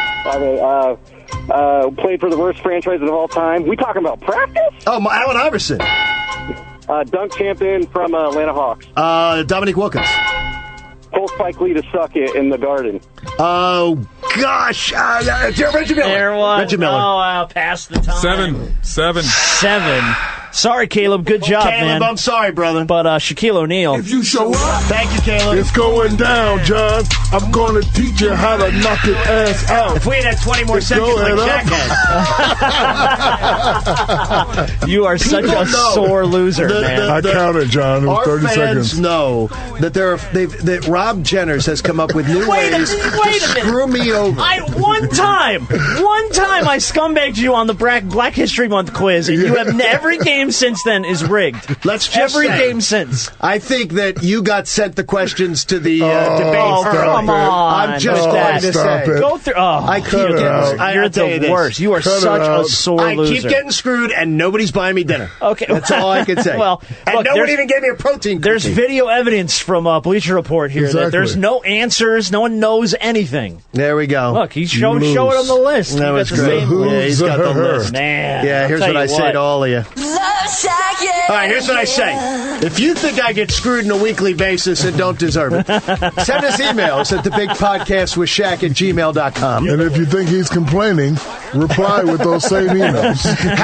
Played for the worst franchise of all time. We talking about practice? Oh, Allen Iverson. Dunk champion from Atlanta Hawks. Dominique Wilkins. Told Spike Lee to suck it in the Garden. Oh, gosh. Reggie Miller. There was. Reggie Miller. Oh, past the time. 7. Sorry, Caleb. Good job, man. I'm sorry, brother. But Shaquille O'Neal. If you show up, thank you, Caleb. It's going down, John. I'm going to teach you how to knock your ass out. If we had 20 more seconds like Shaq had. You are such a sore loser, man. I counted, John. It was 30 seconds. Our fans know that that Rob Jenners has come up with new ways to screw me over. One time I scumbagged you on the Black History Month quiz, and you have every game since then is rigged. Let's just say, game since. I think that you got sent the questions to the debate. Come on. I'm just going to say. Go through. I keep getting. You're the worst. You are such a sore loser. I keep getting screwed, and nobody's buying me dinner. Okay, that's all I can say. Well, and no one even gave me a protein cookie. There's video evidence from Bleacher Report here that there's no answers. No one knows anything. There we go. Look, he's showing on the list. That was great. Yeah, he's got the list. Man. Yeah, here's what I say to all of you. All right, here's what I say. If you think I get screwed on a weekly basis and don't deserve it, send us emails at thebigpodcastwithshaq@gmail.com. And if you think he's complaining, reply with those same emails.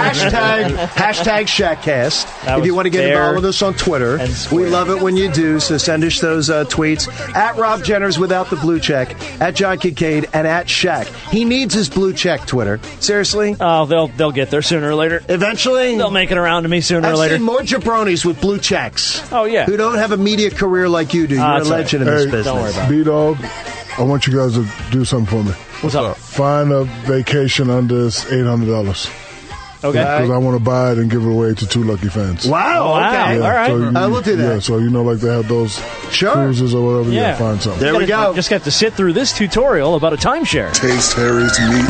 Hashtag ShaqCast. If you want to get involved with us on Twitter, we love it when you do, so send us those tweets. At Rob Jenners without the blue check, at John Kincaid, and at Shaq. He needs his blue check, Twitter. Seriously? Oh, they'll get there sooner or later. Eventually? They'll make it around to me sooner or later. I've seen more jabronis with blue checks. Oh, yeah. Who don't have a media career like you do. You're a legend in this business. Don't worry about it. B-Dog, I want you guys to do something for me. What's up? Find a vacation under $800. Okay. Because I want to buy it and give it away to 2 lucky fans. Wow. Okay. Yeah, all right. So we'll do that. Yeah, so like they have those cruises or whatever. Yeah, find something. There we go. Just have to sit through this tutorial about a timeshare. Taste Harry's meat.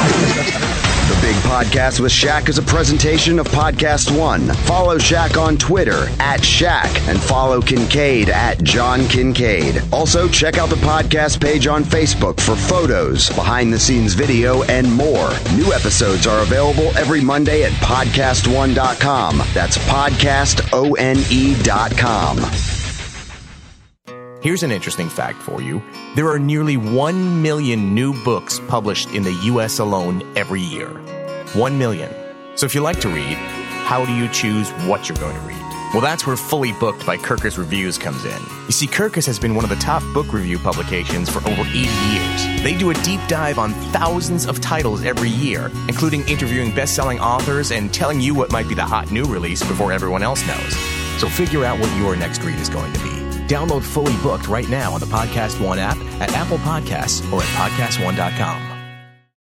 The Big Podcast with Shaq is a presentation of Podcast One. Follow Shaq on Twitter @Shaq and follow Kincaid @John Kincaid. Also, check out the podcast page on Facebook for photos, behind-the-scenes video, and more. New episodes are available every Monday at podcastone.com. That's podcastone.com. Here's an interesting fact for you. There are nearly 1 million new books published in the U.S. alone every year. 1 million. So if you like to read, how do you choose what you're going to read? Well, that's where Fully Booked by Kirkus Reviews comes in. You see, Kirkus has been one of the top book review publications for over 80 years. They do a deep dive on thousands of titles every year, including interviewing best-selling authors and telling you what might be the hot new release before everyone else knows. So figure out what your next read is going to be. Download Fully Booked right now on the Podcast One app, at Apple Podcasts, or at PodcastOne.com.